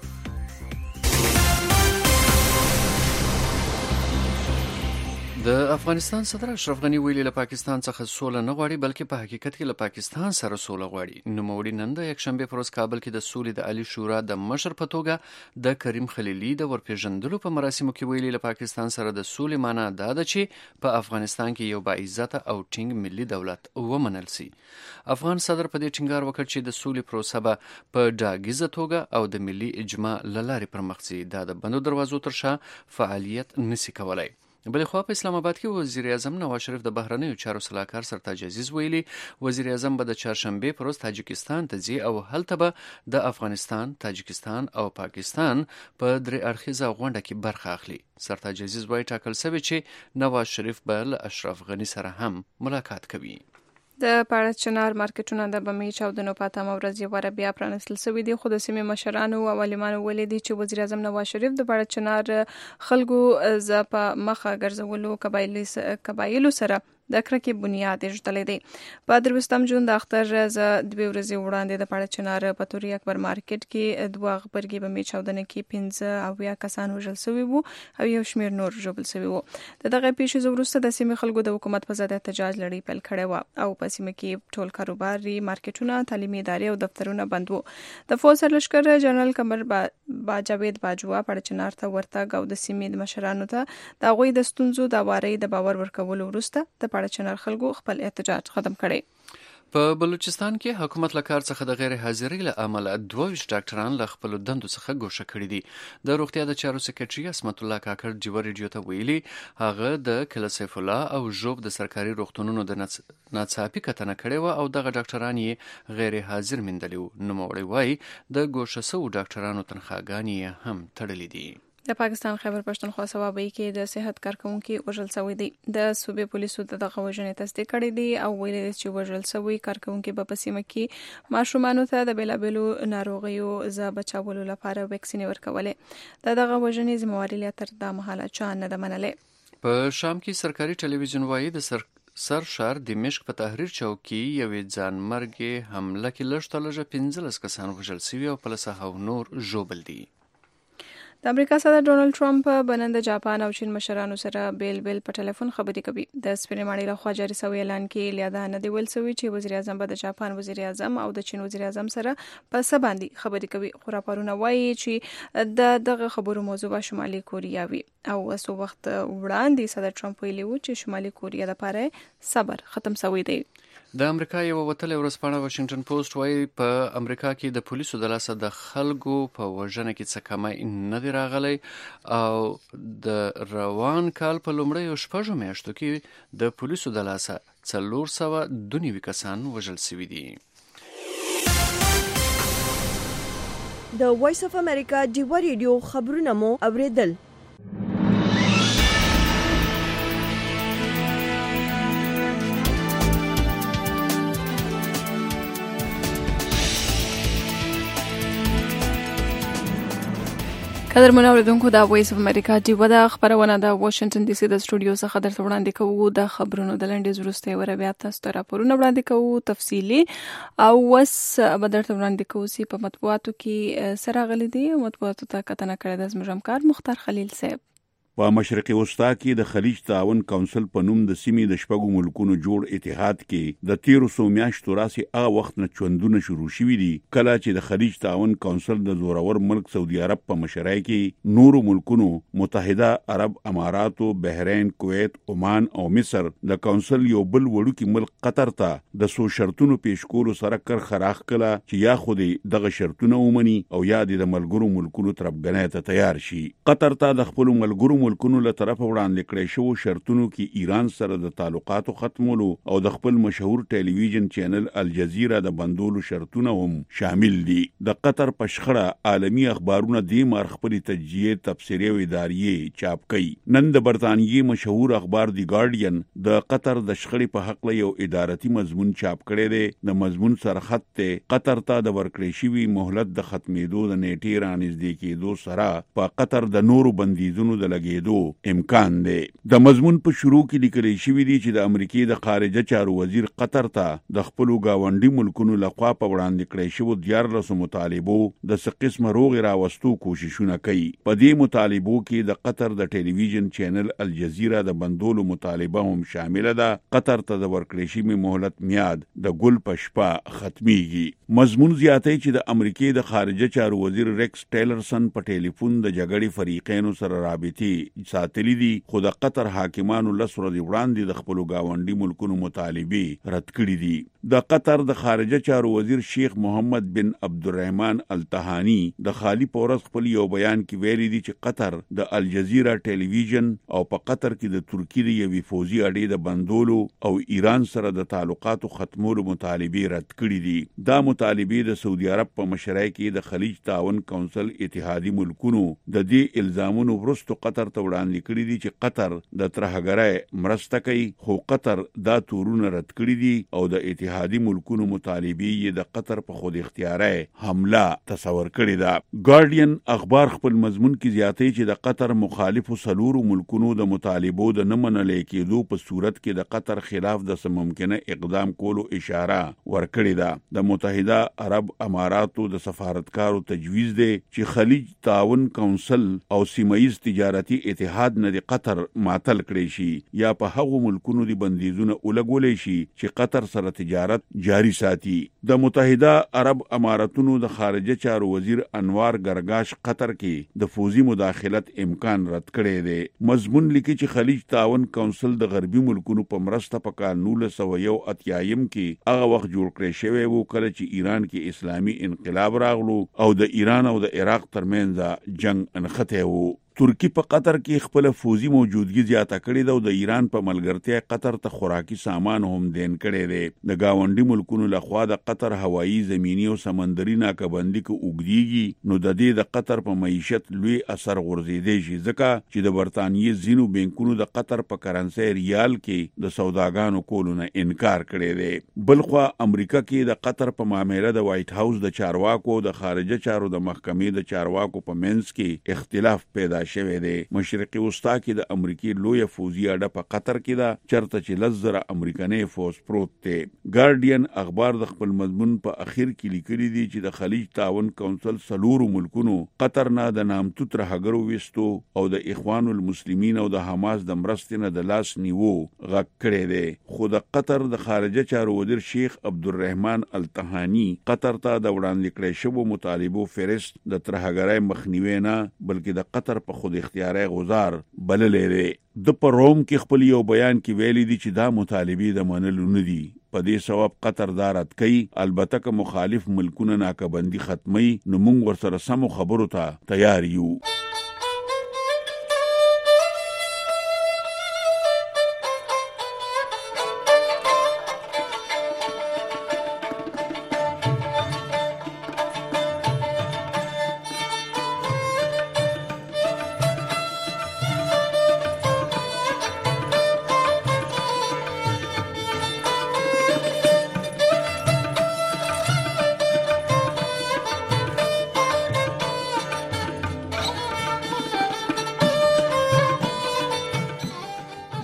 د افغانستان صدر اشرف غنی ویلي له پاکستان څخه سوله نه غواړي بلکې په حقیقت کې له پاکستان سره سوله غواړي. نوموړي نن د یکشنبه پر ورځ کابل کې د سولې د عالی شورا د مشر په توګه د کریم خلیلي د ورپېژندلو په مراسمو کې ویلي له پاکستان سره د سولې معنی دا ده چې په افغانستان کې یو باعزته او ټینګ ملي دولت ومنل سي. افغان صدر په دې ټینګار وکړ چې د سولې پروسه به په ډاګیزه توګه او د ملي اجماع له لارې پرمخ ځي. دا د بندو دروازو تر شا فعالیت نشي کولای. بلې خوا په اسلام آباد کې وزیر اعظم نواز شریف د بهرنیو چارو سلاکار سرتاج عزیز ویلي وزیر اعظم به د چهارشنبه پر ورځ تاجکستان ته ځي او هلته به د افغانستان، تاجکستان او پاکستان په درې اړخیزه غونډه کې برخه اخلي. سرتاج عزیز وایي ټاکل شوی چې نواز شریف به له اشرف غنی سره هم ملاقات کوي. د پاړه چنار مارکیټونه د بمی چاودنو په تمه ورځ یې ور بیا پرانستل شوی دی. خو د سیمې مشرانو او عالمانو ولې دي چې وزیر اعظم نواز شریف د پاړه چنار خلکو ز په مخه ګرځولو قبایلی قبایلو سره د کرکې بنیاد ایښودلی دی. په دروستم جون د اختر ز دوه ورځې وړاندې د پاړه چنار په توري اکبر مارکیټ کې دوه غبرګي بمی چاودنه کې پنځه او یا کسان وژل شوي وو او یو شمېر نور ژوبل شوي وو. د دغه پیښې وروسته د سیمې خلکو د حکومت په ضد احتجاج لړۍ پیل کړې وه او په سیمه کې ټول کاروباري مارکیټونه، تعلیمي ادارې او دفترونه بند وو. د فوج سرلښکر جنرال قمر با جاوید باجوا پاړه چنار ته ورتګ او د سیمې مشرانو ته د هغوی د ستونزو د وارۍ د باور ورکولو وروسته د پاړه چنار خلکو خپل احتجاج ختم کړي. په بلوچستان کې حکومت له کار څخه د غیر حاضرۍ له امله دوه ډاکټران له خپل دندو څخه ګوښه کړي دي. د روغتیا د چارو سکرټري اسمت الله کاکړ ډیو ریډیو ته ویلي هغه د کلا سیف الله او ژوب د سرکاري روغتونونو د ناڅاپي کتنه کړې و او دغه ډاکټران یې غیر حاضر میندلي وو. نوموړی وایي د ګوښه شوو ډاکټرانو تنخواګانې هم تړلې دي. د پاکستان خیبر پښتونخوا صوابۍ کې د صحت کارکونکو وژل شوی دی. د صوبې پولیسو دغه وژنې تصدیق کړې دي او ویلي دي چې وژل شوی کارکونکو په سیمه کې ماشومانو ته د بیلابیلو ناروغیو ز بچاولو لپاره ویکسین ورکولې. د دغه وژنې ذمہواری لا تر دا مهاله چا نه ده منلې. په شام کې سرکاري ټلویزیون وایي د سر سر شهر دمشق په تحریر چوک کې یوې ځانمرګي حمله کې لږ تر لږه پنځلس کسان وژل شوي او په لسه نور ژوبل دي. د امریکا صدر ډونالد ټرمپ بنن د جاپان او چین مشرانو سره بیل بیل په ټلیفون خبرې کوي. د سپینې ماڼۍ له خوا جاري شوی اعلان کې لیادانه دی ویل شوی چې وزیر اعظم به د جاپان وزیر اعظم او د چین وزیر اعظم سره په څه باندې خبرې کوي. خو راپورونه وایي چې د دغه خبرو موضوع به شمالي کوریا وي او اوس وخت وړاندې صدر ټرمپ ویلي و چې شمالي کوریا لپاره صبر ختم شوی دی. د امریکا یو وتلې ورځپاڼه واشنگټن پوسټ وایي په امریکا کې د پولیسو د لاسه د خلکو په وژنه کې څه کمی نه دی راغلی او د روان کال په لومړیو شپږو میاشتو کې د پولیسو د لاسه څلور سوه دوه نوي کسان وژل شوي دي. د وایس اف امریکا ډیو ریډیو خبرونه مو اوریدل. قدرمن اوریدونکو د وایس اف امریکا ډیو د خبرونه د واشنگټن ډي سي د سټوډیو څخه درته وړاندې کوو. د خبرونو د لنډیز وروسته ور بیا تاسو ته راپورونه وړاندې کوو تفصیلی او وس به درته وړاندې کوو چې په مطبوعاتو کې سره غلي دي. مطبوعاتو ته کتنه کړې د زموږ همکار مختار خلیل صاحب. په مشرقي وسطا کې د خلیج تعاون کونسل په نوم د سیمې د شپږو ملکونو جوړ اتحاد کې د تیرو سو میاشتو راسي هغه وخت نه چوندونه شروع شوي دي کله چې د خلیج تعاون کونسل د زورور ملک سعودي عرب په مشرۍ کې نورو ملکونو متحده عرب اماراتو، بحرین، کویت، عمان او مصر د کونسل یو بل وړوکی ملک قطر ته د سو شرطونو پیش کولو سره کر خراخ کله چې یا خو دغه شرطونه ومني او یا د ملګرو ملکونو طرفګنۍ ته تیار شي. قطر ته د خپل ملګرو ملکونو له طرف وړاندې کړی شو شرطونو کې ایران سره د تعلقاتو ختمولو او د خپل مشهور ټلویزیون چینل الجزیره د بندولو شرطونه هم شامل دي. د قطر په شخړه عالمی اخبارونه د مار خپل تجزیه تبصره او اداریه چاپ کړي. نن د برتانیې مشهور اخبار دی ګارډین د قطر د شخړې په حق له یو ادارتي مضمون چاپ کړی دی. د مضمون سرخط ته قطر ته د ورکړې شوی مهلت د ختمېدو د نیټې رانږدې کېدو سره په قطر د نورو بندیزونو د لګې دو امکان دی. د مضمون په شروع کې لیکل شوی دی چې د امریکای د خارجه چارو وزیر قطر ته د خپل گاونډي ملکونو لخوا په وړاندې کړی شو دیارلسو مطالبو د څه قسم روغ راوستو کوششونه کوي. په دې مطالبو کې د قطر د ټلویزیون چینل الجزیره د بندولو مطالبه هم شامل ده. قطر ته د ورکړې شوی مهلت میاد د ګل په شپه ختميږي. مضمون زیاتې چې د امریکای د خارجه چارو وزیر ریکس ټیلرسن په ټلیفون د جګړې فریقینو سره رابطې ساتلی دي خو د قطر حاکمانو لس ورځې وړاندې د خپل گاونډي ملکونو مطالبه رد کړې دي. د قطر د خارجه چارو وزیر شیخ محمد بن عبدالرحمن التهانی د خالی پورس خپل یو بیان کې ویلي دي چې قطر د الجزیره ټلویزیون او په قطر کې د ترکی د یوې فوزي اډې د بندولو او ایران سره د تعلقاتو ختمولو مطالبه رد کړې دي. دا مطالبه د سعودي عرب په مشرۍ کې د خلیج تعاون کونسل اتحادی ملکونو د دې الزامونو وروسته قطر ته وړاندې کړی دي چې قطر د ترهګرۍ مرسته کوي خو قطر دا تورونه رد کړی دي او د اتحادی ملکونو مطالبه یې د قطر په خود اختیاري حمله تصور کړی ده. ګارډین اخبار خپل مضمون کې زیاتې چې د قطر مخالفو سلورو ملکونو د مطالبو د نه منلې کېدو په صورت کې د قطر خلاف د ممکنه اقدام کولو اشاره ورکړی ده. د متحده عرب اماراتو د سفارتکارو تجویز دی چې خلیج تعاون کونسل او سیمایي تجارتي اتحاد نه د قطر معطل کړی شي یا په هغو ملکونو د بندیزونه ولګولې شي چې قطر سره تجارت جاری ساتي. د متحده عرب اماراتونو د خارجه چارو وزیر انوار ګرګاش قطر کې د فوزي مداخلت امکان رد کړی دی. مضمون لیکي چې خلیج تعاون کونسل د غربي ملکونو په مرسته په کال نولس سوه یو اتیایم کې هغه وخت جوړ کړی شوی وو کله چې ایران کې اسلامي انقلاب راغلو او د ایران او د عراق ترمنځ جنگ انخته وو. ترکی په قطر کې خپل فوزي موجودګي زیاته کړې ده او د ایران په ملګرتیا قطر ته خوراکي سامان هم دین کړي دي. د گاونډي ملکونو لخوا د قطر هوایی، زمینی او سمندري ناکبندي کې اوګديږي نو د دې د قطر په معیشت لوی اثر غورځیدي شي ځکه چې د برتانیې زینو بانکونو د قطر په کرنسي ریال کې د سوداګانو کولو نه انکار کړي دي. بلخوا امریکا کې د قطر په معاملې د وایټ هاوس د چارواکو د خارجه چارو د محکمې د چارواکو په منځ کې اختلاف پیدا شوی دی. مشرقي وسطا کې د امریکای لوی فوزي اډه په قطر کې ده چرته چې لزر امریکایي فوز پروت دی. ګارډین اخبار د خپل مضمون په اخر کې لیکلي دي چې د خلیج تعاون کونسل سلورو ملکونو قطر نه د نامتو ترهګرو وستو او د اخوان المسلمین او د حماس د مرستې نه د لاس نیو غږ کړی دی. خو د قطر د خارجه چارو وزیر شیخ عبدالرحمن التهانی قطر ته د وړاندې کړی شوی مطالبو فهرست د ترهګرۍ مخنیوي نه بلکې د قطر په خود اختیاري غزار بللې دی. د په روم کې خپل یو بیان کې ویلي دي چې دا مطالبه د منلو نه دي. په دې سبب قطر دارت کوي البته که مخالف ملکونه ناکبندي ختمي نو موږ ورسره سم خبرو ته تیار یو.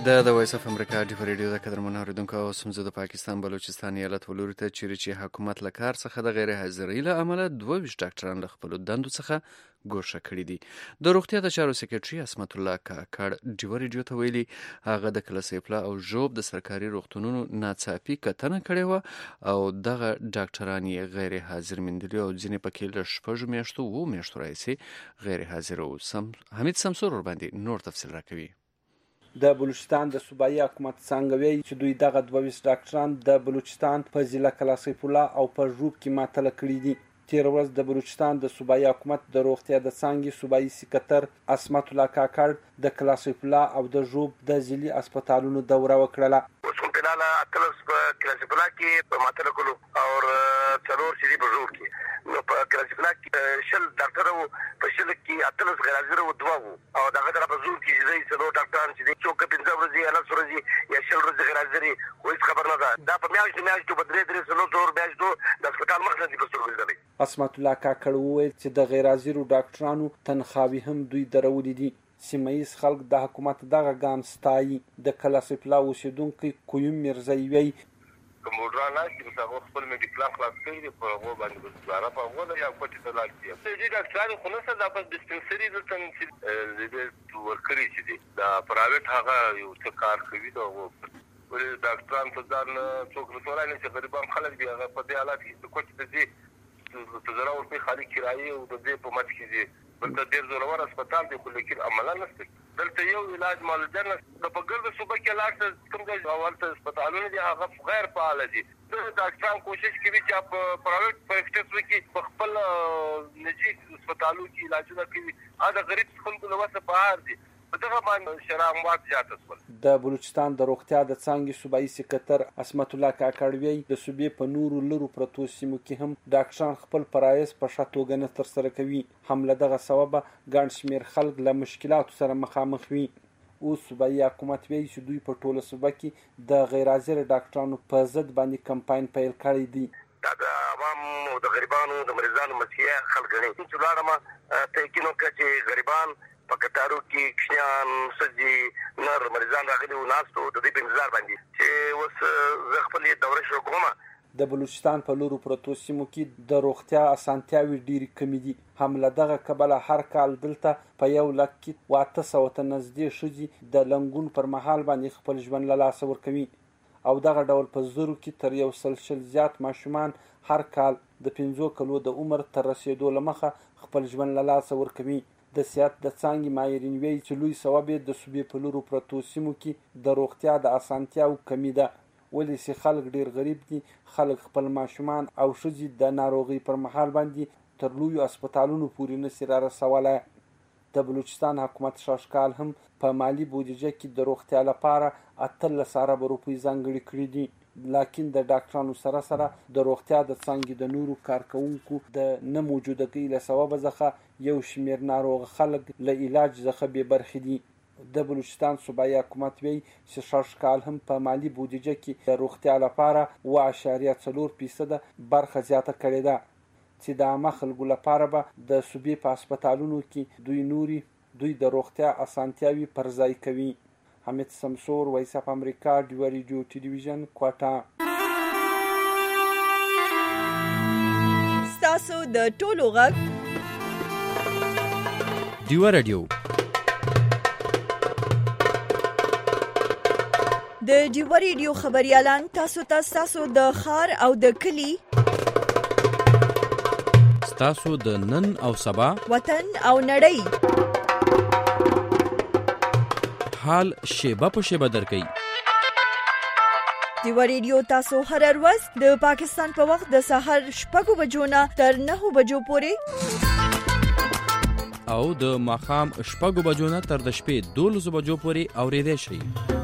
د د وایس اف امریکا ډیو ریډیو د قدرمن اوریدونکو او سمزه د پاکستان بلوچستان ایالت ولوري ته چیرې چې حکومت له کار څخه د غیر حاضرۍ له امله دوه ویشت ډاکټران له خپلو دندو څخه ګوښه کړي دي. د روغتیا د چارو سکرټري عصمت الله کاکړ ډیو ریډیو ته ویلي هغه د کلسیپلا او ژوب د سرکاري روغتونونو ناڅاپي کتنه کړې وه او دغه ډاکټران یې غیر حاضر موندلي او ځینې پکې له شپږو میاشتو اوو میاشتو راهیسې غیر حاضر وو. حمید سمسور ورباندې نور تفصیل راکوي. د بلوچستان د صوبایي حکومت څنګه وی چې دوی دغه دوه ویشت ډاکټران د بلوچستان په ضلع کلاسیف الله او په ژوب کې معطله کړي دي. تیر ورځ د بلوچستان د صوبایي حکومت د روغتیا د څانګې صوبایي سکرټر عصمت الله کاکړ د کلاسیف الله او د ژوب د ضلعي هسپتالونو دوره وکړه. لا اتلس په کلاسیفلا کې په ماتله کولو او څلور سړي په ژوب کې نو په کلاسیفلا کې شل ډاکټر وو په شل کې اتلس غیر حاضر وو دوه وو او دغه طرف په ژوب کې زی څلور ډاکټران چې څوک پنځه ورځې یا لس ورځې یا شل ورځې غیر حاضر وي هیڅ خبر نه ده. دا په میاشتو میاشتو په درې درې څلور څلور میاشتو د هسپتال مخ نه دي په سترګو لیدلی. عصمت الله کاکړ وویل چې د غیر حاضرو ډاکټرانو تنخواوې هم دوی درولې دي. سیمه ییز خلک د حکومت دغه ګام ستایي. د کلاسیفلا اوسیدونکي کویم میرزایي وایي کمبوډرا نه چې هغه خپل میډیکل خلاص کړي په هغه باندې ګزاره په هغه د یو کوټې ته لاړ شي. د دې ډاکټرانو خو نه څه د بس ډسپنسري د څنګه د ورکري چې دي د پرایویټ هغه یو څه کار کوي دا وو ولې ډاکټران ته ځان څوک رسولای نه چې غریبان خلک دي هغه په دې حالت کې کوټې ته دي ته زرا ورته خالي کرایي او د دې په مټ کې دي بلته ډیر زورور هسپتال دی خو لیکن عملا نشته. دلته یو علاج مالجن د بګر د صوبه کې لاړ کوم ځای اولته هسپتالونه دي هغه غیر فعال دي. د ډاکټران کوشش کوي چې په پرایویټ پریکټس کې په خپل نجی هسپتالو کې علاجونه کوي. دا غریب خلکو له وسه بهر دي دغه باندې شرامات زیاته شول. د بلوچستان د روغتیا د څانګې صوبایي سکرټر عصمت الله کاکړ وی د صوبې په نورو لرو پرتو سیمو کې هم ډاکټران خپل فرایض په ښه توګه نه ترسره کوي. هم له دغه سببه ګڼ شمېر خلک له مشکلاتو سره مخامخ وي. اوس صوبایي حکومت وایي چې دوی په ټوله صوبه کې د غیر حاضر ډاکټرانو په ضد باندې کمپاین پیل کړی دی. دا د عوامو د غریبانو د مریضانو مسیح خلک غني چې لاړم ته کینو چې غریبان په کتارو کې کښیان سجی نر مریضان راغلي و ناستو د دې په انتظار باندې چې اوس زه خپل دوره شروع کوم. د بلوچستان په لورو پرتو سیمو کې د روغتیا اسانتیاوې ډېرې کمې دي. هم له دغه کبله هر کال دلته په یو لک کې واته سوه ته نږدې ښځې د لنګون پر مهال باندې خپل ژوند له لاسه ورکوي او دغه ډول په زرو کې تر یو سل شل زیات ماشومان هر کال د پنځو کلو د عمر تر رسېدو له مخه خپل ژوند له لاسه ورکوي. د صحت د څانګې ماهرین وایي چې لوی سبب یې د صوبې په لورو پرتو سیمو کې د روغتیا د اسانتیاو کمي ده. ولې چې خلک ډېر غریب دي. خلک خپل ماشومان او ښځې د ناروغۍ پر مهال باندې تر لویو هسپتالونو پورې نشي را رسولی. د بلوچستان حکومت شاشکال هم په مالی بودیجه کې د روغتیا لپاره اتلس اربه روپۍ ځانګړي کړي دي. لکن د ډاکټرانو سره سره د روغتیا د څانګې د نورو کارکوونکو د نه موجودګۍ له سببه څخه یو شمېر ناروغ خلک له علاج څخه بې برخې دي. د بلوچستان صوبایي حکومت وایي چې شاشکال هم په مالی بودیجه کې د روغتیا لپاره اوه اعشاریه څلور فیصده برخه زیاته کړې ده چې د عامه خلکو لپاره به د صوبې په هسپتالونو کې دوی نوري دوی د روغتیا اسانتیاوې پر ځای کوي. حمید سمسور وایس اف امریکا ډیو ریډیو ټلویزیون کوټه. ستاسو د ټولو غږ ډیو ریډیو د ډیو ریډیو خبريالان تاسو ته تاسو د خار او د کلی تاسو د نن او سبا وطن او نړۍ حال شیبه په شیبه درکې. ډیو ریډیو تاسو هر ورځ د پاکستان په وخت د سهار شپږو بجو نه تر نهو بجو پورې او د ماښام شپږو بجو نه تر د شپې دولسو بجو پورې اورېدای شئ.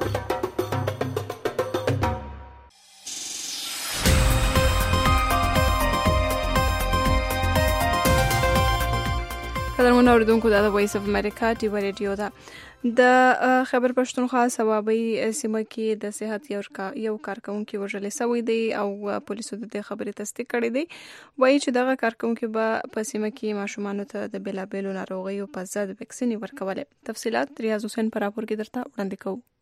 قدرمن اوریدونکو دا د وایس اف امریکا ډیو ریډیو ده. د خیبر پښتونخوا صوابۍ سیمه کې د صحت یو کارکونکي وژل شوی دی او پولیسو د دې خبرې تصدیق کړې دی. وایي چې دغه کارکونکي به په سیمه کې ماشومانو ته د بېلابېلو ناروغیو په ضد ویکسین ورکولې. تفصیلات ریاض حسین پر راپور کې درته وړاندې کوو.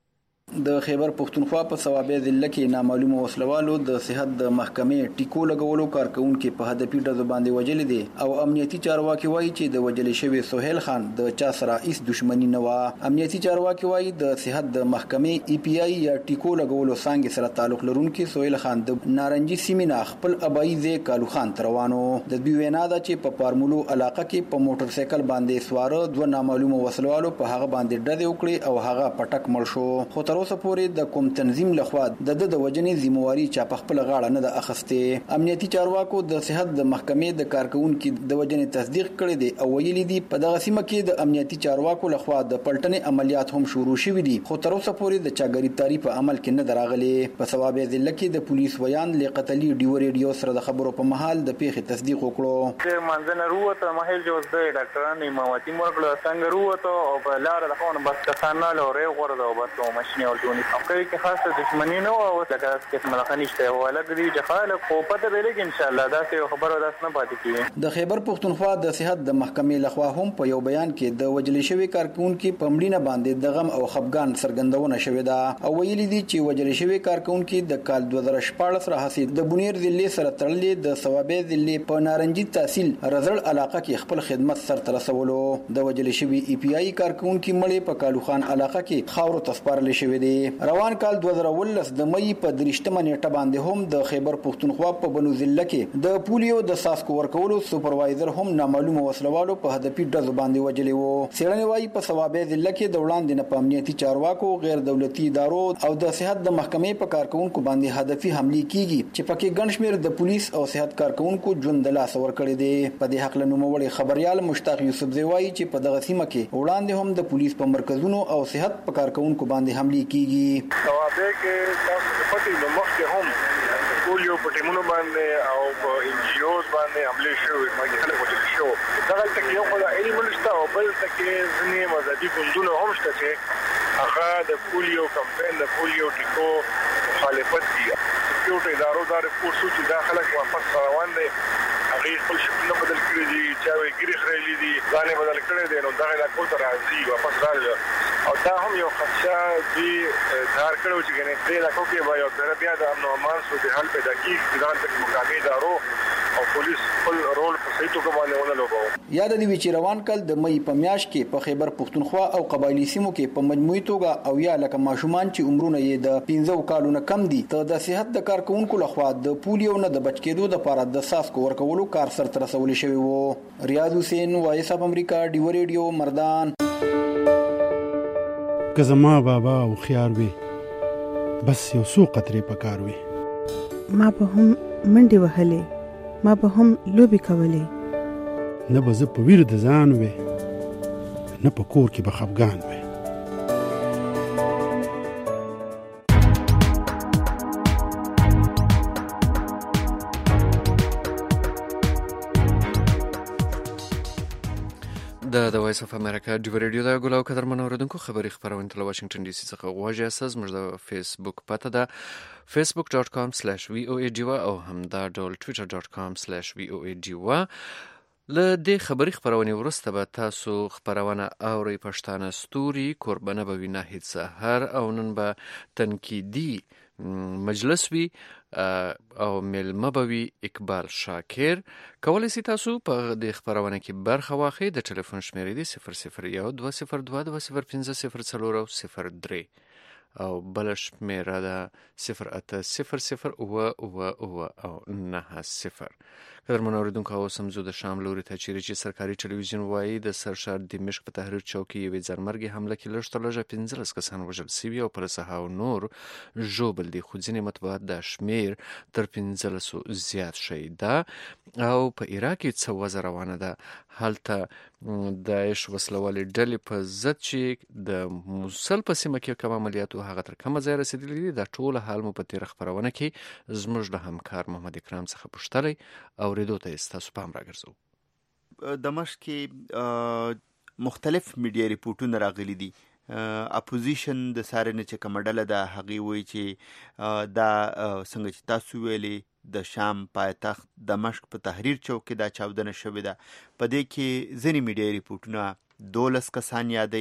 د خیبر پښتونخوا په صوابع ضلع کې نامعلومه وسلوالو د صحت د محکمې ټیکو لګولو کارکونکو په هدفي ډزو باندې وجلې دي او امنیتي چارواکي وایي چې د وجلې شوی سہیل خان د چا سره هیڅ دښمنی نه و. امنیتي چارواکي وایي د صحت د محکمې ای پی آی یا ټیکو لګولو څنګه سره تعلق لرونکي سہیل خان د نارنجي سیمه خپل ابای ځای کالو خان تروانو. د دوی وینا ده چې په پارمولو علاقه کې په موټر سایکل باندې سوار دوه نامعلومه وسلوالو په هغه باندې ډزې وکړي او هغه پټک مړ شو. خو تر اوسه پورې د کوم تنظیم لخوا د د وجنې ذمہواری چا په خپل غاړه نه ده اخسته. امنیتي چارواکو د صحت د محکمې د کارکونکو د وجنې تصدیق کړی دی او ویلي دي په دغه سیمه کې د امنیتي چارواکو لخوا د پلټنې عملیات هم شروع شوي دي خو تر اوسه پورې د چاګریداري په عمل کې نه دراغلي. په صوابع ضلع کې د پولیس ویان لقتلی ډیو ریډیو سره د خبرو په محل د پیښې تصدیق وکړو. د منځنه وروته محل جوړ د ډاکټرانو امامتي مرګ څنګه وروته او په لار د خون بس کسانه لورې غوړه او بس ماشين او ټونی کوي کې خاصه دښمنی نه او لکه چې ملخ نشته او لګري چې خاله خو پته به لګي ان شاء الله دا څه خبره داس نه پاتې کیږي. د خیبر پښتونخوا د صحت د محکمې لخوا هم په یو بیان کې د وجلې شوی کارکونکو په مړینه باندې د غم او خفګان څرګندونه شوې ده او ویلي دي چې وجلې شوی کارکونکو د کال دوه زره شپږ راهسي د بونیر ضلع سره تړلې د صوابع ضلع په نارنجي تحصیل رزل علاقه کې خپل خدمت سره رسولو. د وجلې شوی ای پی آی کارکونکو مړې په کالو خان علاقه کې خاورو تسپارل شوې دي. روان کال دوه زره ولس د مې په درشتمه نیټه باندې هم د خیبر پښتونخوا په بنو ضلع کې د پولیو د ساسکو ورکولو سپروایزر هم نامعلومه وسلوالو په هدفي ډزو باندې وجلې وو. څېړنې وايي په صوابع ضلع کې د وړاندې نه په امنیتي چارواکو غیر دولتي ادارو او د صحت د محکمې په کارکونکو باندې هدفي حملې کیږي چې پکې ګڼ شمېر د پولیس او صحت کارکونکو ژوند د لاس ورکړي دي. په دې حق له نوموړي خبريال مشتاق یوسف زوی چې په دغه سیمه کې وړاندې هم د پولیس په مرکزونو او صحت په کارکونکو باندې حملې کیږي. صوابع کې تاسو په پټي نو مخکې هم پولیو په ټیمونو باندې او په ان جی اوز باندې حمله شوې مګر خلک وځي شو دا تل یو خدای علم نشته او بل تکي ځنې مذهبي ګوندونه هم شته چې هغه د پولیو کمپاین د پولیو ټیکو مخالفت دي. یو ټی دارو دار پورسو چې دا خلک واپس روان دي هغه خپل شکل بدل کړی دي چې وی ګری خړلې دي ځانې بدل کړی دي نو دا لا کول تر راځي واپس راځي او دا هم یو خدشه دي دار کړو چې ګنې دې لا کوکې وایو تر بیا د امن او امان سو د حل پیدا کیږي چې دا تک مقابله دارو او پولیس خپل رول په صحیح توګه باندې ولوبو. یاد دی چې روان کال د مې په میاشت کې په خیبر پښتونخوا او قبایلی سیمو کې په مجموعي توګه او یا لکه ماشومان چې عمرونه یې د پنځه کالونو کم دي ته د صحت د کارکونکو لخوا د پولیو نه د بچ کېدو لپاره د ساسکو ورکولو کار سره رسول شوی وو. ریاض حسین وایس اف امریکا ډیو ریډیو مردان. که زما بابا او خيار وي بس یو څو قطرې پکار وي ما به هم منډې وهلې ما به هم لوبې کولې نه به زه په ویر د ځان وې نه په کور کې به خفګان وې. د د وایس اف امریکا ډیو ریډیو دا ګلو قدر منوردونکو خبري خبرونه تل واشنگټن ډي سي څخه غواړي اساس موږ د فیسبوک پته ده facebook dot com slash v o a diva او هم دا ډول twitter dot com slash v o a diva. له دې خبري خبرونه ورسته به تاسو خبرونه اوري پښتانه ستوري قربانه به وینا هیڅ سحر او نن به تنقیدی مجلس وی او ملمه بوي اقبال شاکر. کولای شئ تاسو په دې خبرونه کې برخه واخلئ. د ټلیفون شمیرې دی صفر صفر یو دوه صفر دوه دوه صفر پنځه صفر څلور او صفر درې او بل شمیره ده صفر اته صفر صفر اوه اوه اوه او نه صفر. قدر منوردونکو او سمزو د شام لوري ته چیرې چې سرکاري ټلویزیون وایي د سرشار دمشق په تحریر چوک کې یوې ځانمرګي حمله کې لږ تر لږه پنځلس کسان وژل شوي او پولیس او نور ژوبل دي خو ځینې مطبوعات دا شمیر تر پنځلسو زیات شوی ده او په عراق کې څه وضع روانه ده. هلته داعش وسلوالې ډلې په ضد چې د موصل په سیمه کې کوم عملیات او هغه تر کومه ځای رسیدلي دي دا ټول حال مو په تیر خبرونه کې زموږ د همکار محمد اکرام څخه پوښتلی او ریدو ته تاسو پام راګرځو. دمشق کې مختلف میډیا ریپورتونه راغلي دي. اپوزیشن د سارنه چې کومډله ده هغه وایي چې دا څنګه چې تاسو ویلي د شام پایتخت دمشق په تحریر چوک کې دا چاودنه شوې ده. په دې کې ځینې میډیا ریپورتونه دولس کسان یادوي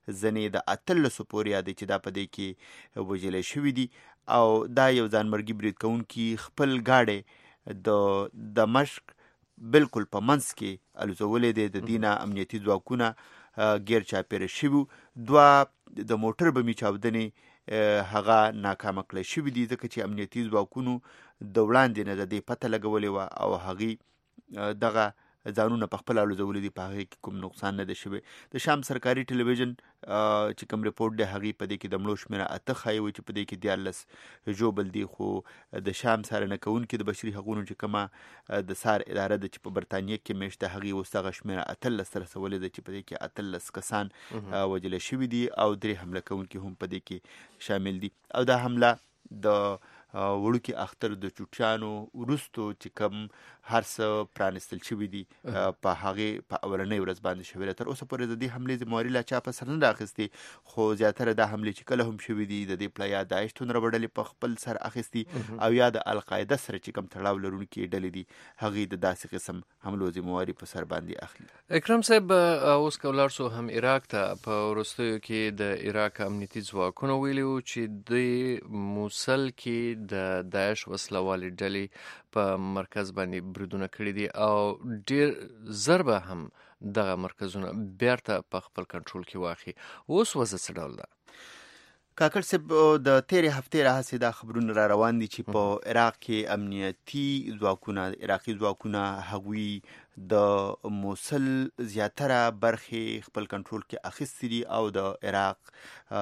ځنې د اتلسو پورې یادې چې دا په دې کې وژلې شوي دي او دا یو ځانمرګي برید کوونکي خپل ګاډی د دمشق بالکل په منځ کې الوزولې دی. د دې نه امنیتي ځواکونه غیر چاپېره شوي، دوه د موټر بمي چاودنې هغه ناکامه کړی شوي دي ځکه چې امنیتي ځواکونو د وړاندې نه د دې پته لګولې وه او هغې دغه ځانونه په خپل الوزولي دي، په هغې کې کوم نقصان نه دی شوی. د شام سرکاري ټلویزیون چې کوم رپورټ دی هغې په دې کې د مړو شمېره اته ښایي وي چې په دې کې دیارلس ژوبل دي، خو د شام څارنه کوونکي د بشري حقونو چې کومه د سار اداره ده چې په برطانیه کې میشته هغې اوس دغه شمېره اتلس ته رسولې ده چې په دې کې اتلس کسان وژلی شوي دي او درې حمله کوونکي هم په دې کې شامل دي. او دا حمله د وړوکي اختر د چوټیانو وروستو چې کوم هر څه پرانستل شوي دي په هغې په اولنۍ ورځ باندې شوې ده. تر اوسه پورې د دې حملې ذمهواري لا چا په سر نه ده اخیستې، خو زیاتره دا حملې چې کله هم شوي دي د دې پله یا داعش توندره ډلې په خپل سر اخیستي او یا د القاعده سره چې کوم تړاو لرونکي ډلې دي هغې د داسې قسم حملو ذمهواري په سر باندې اخلي. اکرم صاحب اوس که ولاړ سو هم عراق ته، په وروستیو کې د عراق امنیتي ځواکونو ویلي وو چې د موسل کې د داعش وسله والې ډلې په مرکز باندې بریدونه کړي دي او ډیر زر به هم دغه مرکزونه بیرته په خپل کنټرول کې واخلي. اوس وضع څه ډول ده؟ کاکړ صاحب د تیرې هفتې راهیسې دا خبرونه را روان دي چې په عراق کې امنیتي ځواکونه عراقي ځواکونه هغوی د موسل زیاتره برخې خپل کنټرول کې اخیستې دي او د عراق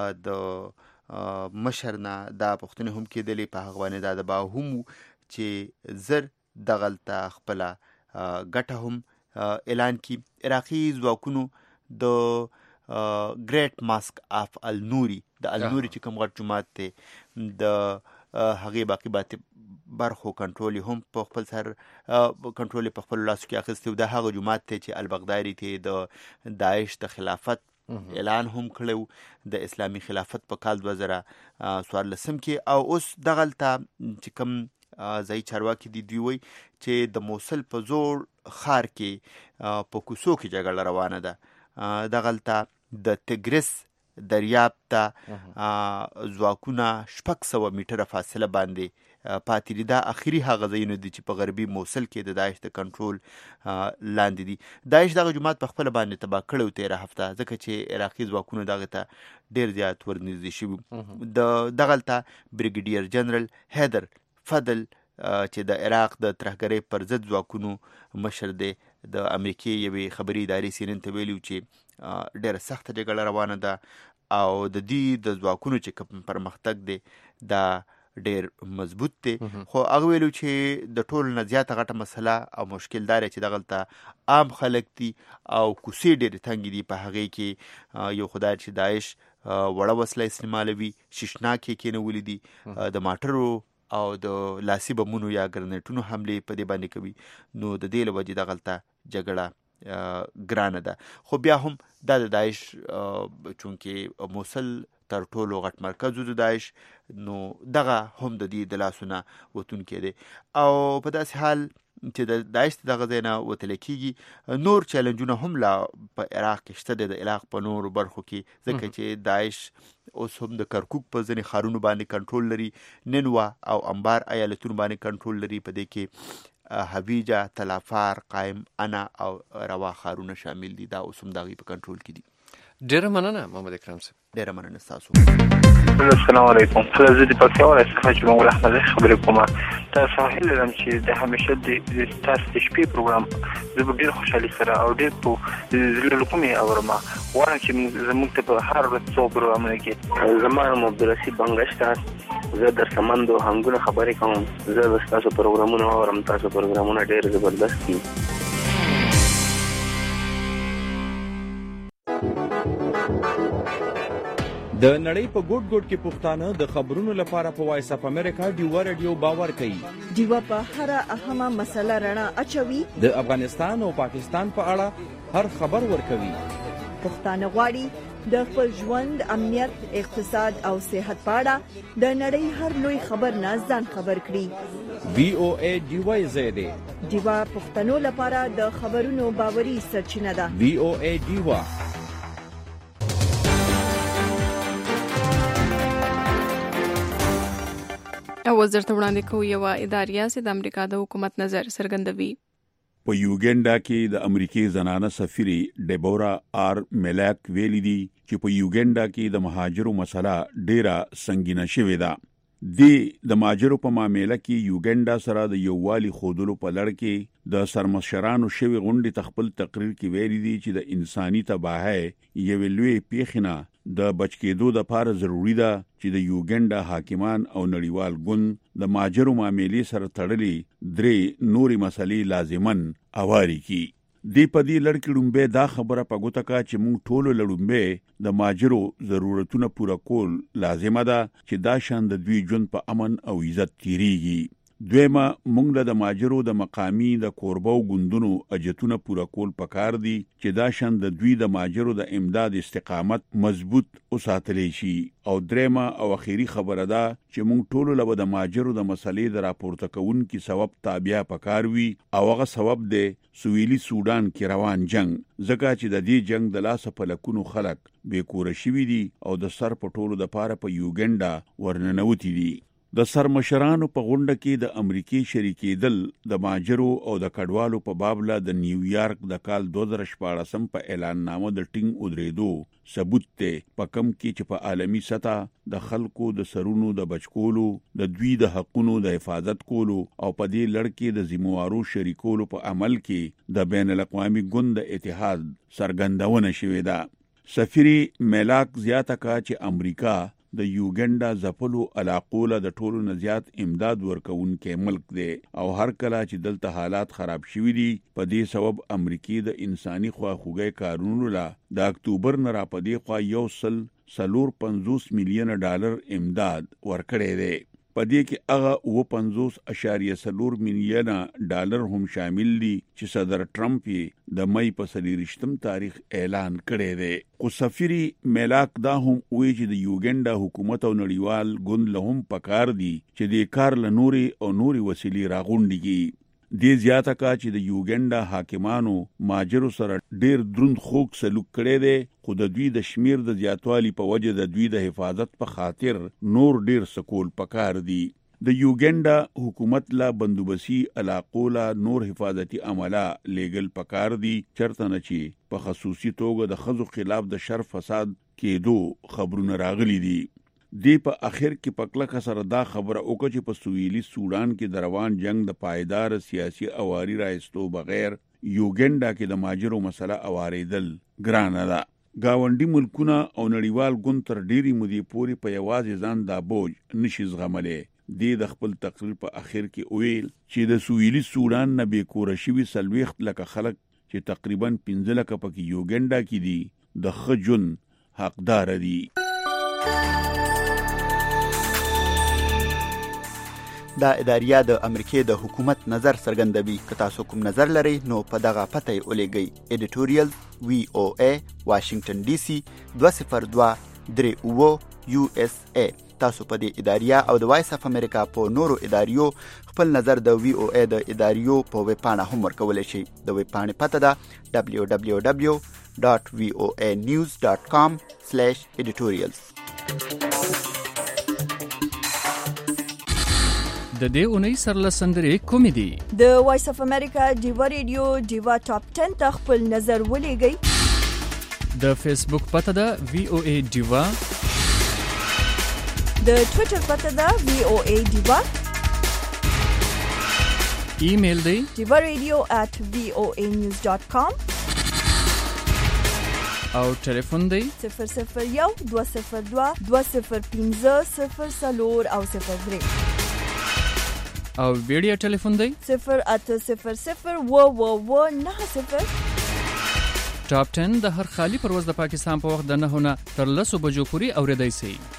د مشر نه دا پوښتنې هم کېدلې په هغه باندې دا د با هم چې زر دغلته خپله ګټه هم اعلان کی. عراقي ځواکونو د ګریټ ماسک آف النوري د النوري چې کوم غټ جومات دی د هغې باقي باطې برخو کنټرول هم په خپل سر کنټرول په خپل لاسو کې اخیستی و. دا هغه جومات دی چې البغدادي ته د داعش د خلافت اعلان هم کړی د اسلامي خلافت په کال دوه زره څوارلسم کې. او اوس دغلته چې کوم ځایي چارواکي دي دوی وایي چې د موسل په زوړ ښار کې په کوڅو کې جګړه روانه ده. دغلته د تګریس دریاب ته ځواکونه شپږ سوه میټره فاصله باندې پاتې دي. دا اخري هغه ځایونه دي چې په غربي موسل کې د داعش د کنټرول لاندې دي. داعش دغه جومات په خپله باندې تباه کړی و تېره هفته ځکه چې عراقي ځواکونه دغې ته ډېر زیات ورنږدې شوي. د دغلته بریګیډیر جنرال حیدر فضل چې د عراق د ترهګرۍ پر ضد ځواکونو مشر دی د امریکې یوې خبري ادارې سینن ته ویلي چې ډېره سخته جګړه روانه ده او د دې د ځواکونو چې کوم پرمختګ دی دا ډېر مضبوط دی. خو هغه ویلو چې د ټولو نه زیاته غټه مسله او مشکل دا دی چې دغلته عام خلک دي او کوڅې ډېرې تنګې دي. په هغې کې یو خدای چې داعش وړه وسله استعمالوي، شیشناکې کېنولي دي، د ماټرو او د لاسي بمونو یا ګرنیټونو حملې په دې باندې کوي. نو د دې له وجې دغلته جګړه ګرانه ده. خو بیا هم دا د داعش چونکې موسل تر ټولو غټ مرکز د داعش نو دغه هم د دې د لاسونه وتونکی دی. او په داسې حال چې د داعش دغه ځای نه وتلی کېږي، نور چیلنجونه هم لا په عراق کې شته دی، د عراق په نورو برخو کې، ځکه چې داعش اوس هم د کرکوک په ځینې ښارونو باندې کنټرول لري، نینوا او انبار ایالتونو باندې کنټرول لري. په دې کې حویجه، تلافار، قائم انا او روا ښارونه شامل دي. دا اوس هم د هغوی په کنټرول کې دي. ډېره مننه محمد اکرم صاحب. ډېره مننه ستاسو. السلام علیکم. زه د پکتیا ولایت څخه چې محمد احمد خبرې کوم. تاسو هیله لرم چې د همیشه د تاسو د شپې پروګرام زه به ډېر خوشحالي سره او ډېر په زړه له کومې اورم. غواړم چې زموږ ته په هر ورځ څو پروګرامونه کې. زما نوم عبدالرشید بنګشت است. زه در سمند و هنګونه خبرې کوم. زه به ستاسو پروګرامونه اورم. تاسو پروګرامونه ډېر زبردست دي. د نړۍ په ګوټ ګوټ کې پښتانه د خبرونو لپاره په وایس اپ امریکا ډیوا رادیو باور کوي. ډیوا په هر اهمه مسله رڼا اچوي. د افغانستان او پاکستان په اړه هر خبر ورکوي. پښتانه غواړي د خپل ژوند، امنیت، اقتصاد او صحت په اړه د نړۍ هر لوی خبر نه ځان خبر کړي. وی او ای ډیوا زیاده ډیوا پښتنو لپاره د خبرونو باوري سرچینه ده. وی او ای ډیوا او وزارت وړاندې کوي یو اداریه چې د امریکا د حکومت نظر څرګندوي. په یوګنډا کې د امریکای زنانه سفیر ډیبورا آر ملاک ویلي دي چې په یوګنډا کې د مهاجرو مسله ډیره سنگینه شوې ده. د د مهاجرو په معاملې کې یوګنډا سره د یووالي خودلو په لړ کې د سرمشرانو شوی غونډې تخپل تقریر کې ویلي دي چې د انساني تباہي یو لوی پیښنه د بچ کېدو لپاره ضروری ده چې د یوګنډا حاکمان او نړیوال ګوند د مهاجرو معاملې سره تړلې درې نوري مسلې لازمن اواري کی. دی په دې لړ کې لومبه دا خبره پګوته کا چې موږ ټولو لړومبه د ماجرو ضرورتونه پوره کول لازمه ده چې دا شان د دوی ژوند په امن او عزت تیریږي. دویمه موږ د ماجرو د مقامی د کوربو ګوندونو اجتونه پوره کول پکار دي چې دا شان د دوی د ماجرو د امداد استقامت مضبوط وساتلی شي. او درېمه او اخیری خبره ده چې موږ ټولو له د ماجرو د مسلې د راپورته کوونکو سبب تابع پکار وي او هغه سبب دی سویلي سودان کې روان جنگ، ځکه چې د دې جنگ د لاسه په لکونو خلک بې کوره شوي دي او د سر په ټولو د پاره په یوګنډا ورننوتي دي. د سرمشرانو په غونډه کې د امریکای شریکېدل د ماجرو او د کډوالو په بابله د نیویارک د کال دوه زره شپاړسم په اعلان نامه د ټینګ ودرېدو ثبوت ته په کم کې چې په عالمی سطح د خلکو د سرونو د بچکولو، د دوی د حقونو د حفاظت کولو او په دې لړ کې د ذمہوارو شریکولو په عمل کې د بین الاقوامي ګوند د اتحاد څرګندونه شوې ده. سفیر ملاک زیاته کا چې امریکا د یوګنډا ځپلو علاقو له د ټولو نه زیات امداد ورکوونکی ملک دی او هر کله چې دلته حالات خراب شوي دي په دې سبب امریکای د انساني خواخوږۍ کارونو له د اکتوبر نه را په دې خوا یو سل څلور پنځوس میلیونه ډالر امداد ورکړی دی. په دې کې هغه اوه پنځوس اعشاریه څلور میلیونه ډالر هم شامل دي چې صدر ټرمپ یې د مئی په څلېرویشتم تاریخ اعلان کړی دی. خو سفیر ملاک دا هم وایي چې د یوګنډا حکومت او نړیوال ګوند له هم پکار دي چې د کار له نوري او نوري وسیلې راغونډي کی. دې زیاته کا چې د یوګنډا حاکمانو ماجرو سره ډیر دروند خوک سلوک کړی دی، خو د دوی د شمیر د زیاتوالي په وجه د دوی د حفاظت په خاطر نور ډیر سکول پکار دي. د یوګنډا حکومت لا بندوبسي علاقو لا نور حفاظتي عمله لیګل پکار دي، چرته نه چې په خصوصي توګه د خزو خلاف د شر فساد کېدو خبرونه راغلي دي. دی په اخر کې پکله سره دا خبره وکړه چې په سویلي سودان کې د روان جنگ د پایدار سیاسي اواري راځتو بغیر یوګنډا کې د ماجرو مسله اواریدل ګرانه ده. گاونډي ملکونه او نړیوال ګوند تر ډیری مودې پورې په یوازې ځان دا بوج نشي زغملی. دی د خپل تقریر په اخر کې ویل چې د سویلي سودان نه بې کوره شوي څلوېښت لکه خلک چې تقریبا پنځه لکه پکې یوګنډا کې دي د ښه ژوند حقدار دي. دا اداریه د امریکای د حکومت نظر څرګندوي. که تاسو کوم نظر لرئ نو په دغه پته یې ولېږئ. ایډیټوریال وی او ای واشنگټن ډي سي دوه صفر دوه درې اوه یو اس ای. تاسو په دې اداریه او د وایس اف امریکا په نورو اداریو خپل نظر د وی او ای د اداریو په ویب پاڼه هم ورکولی شئ. د ویب پاڼې پته ده دبلیو دبلیو دبلیو ډاټ وی او ای نیوز ډاټ کام سلیش ایډیټوریالز. د دې اونۍ سرلسندرې کومې دي؟ د وایس اف امریکا ډیوا ریډیو ډیوا ټاپ ټن ته خپل نظر ولېږئ. د فیسبوک پته ده وی او ای ډیوا. د ټویټر پته ده وی او ای ډیوا. ایمیل دی ډیوا ریډیو at وی او ای نیوز ډاټ کام. او ټلیفون دی صفر صفر یو دوه صفر دوه دوه صفر پنځه صفر څلور او صفر درې. او ویډیو ټلیفون دی صفر اته صفر صفر و و و نه صفر. ټاپ ټن د هر خالی پرواز د پاکستان په وخت د نهونه تر لسو بجو پورې اوریدای شي.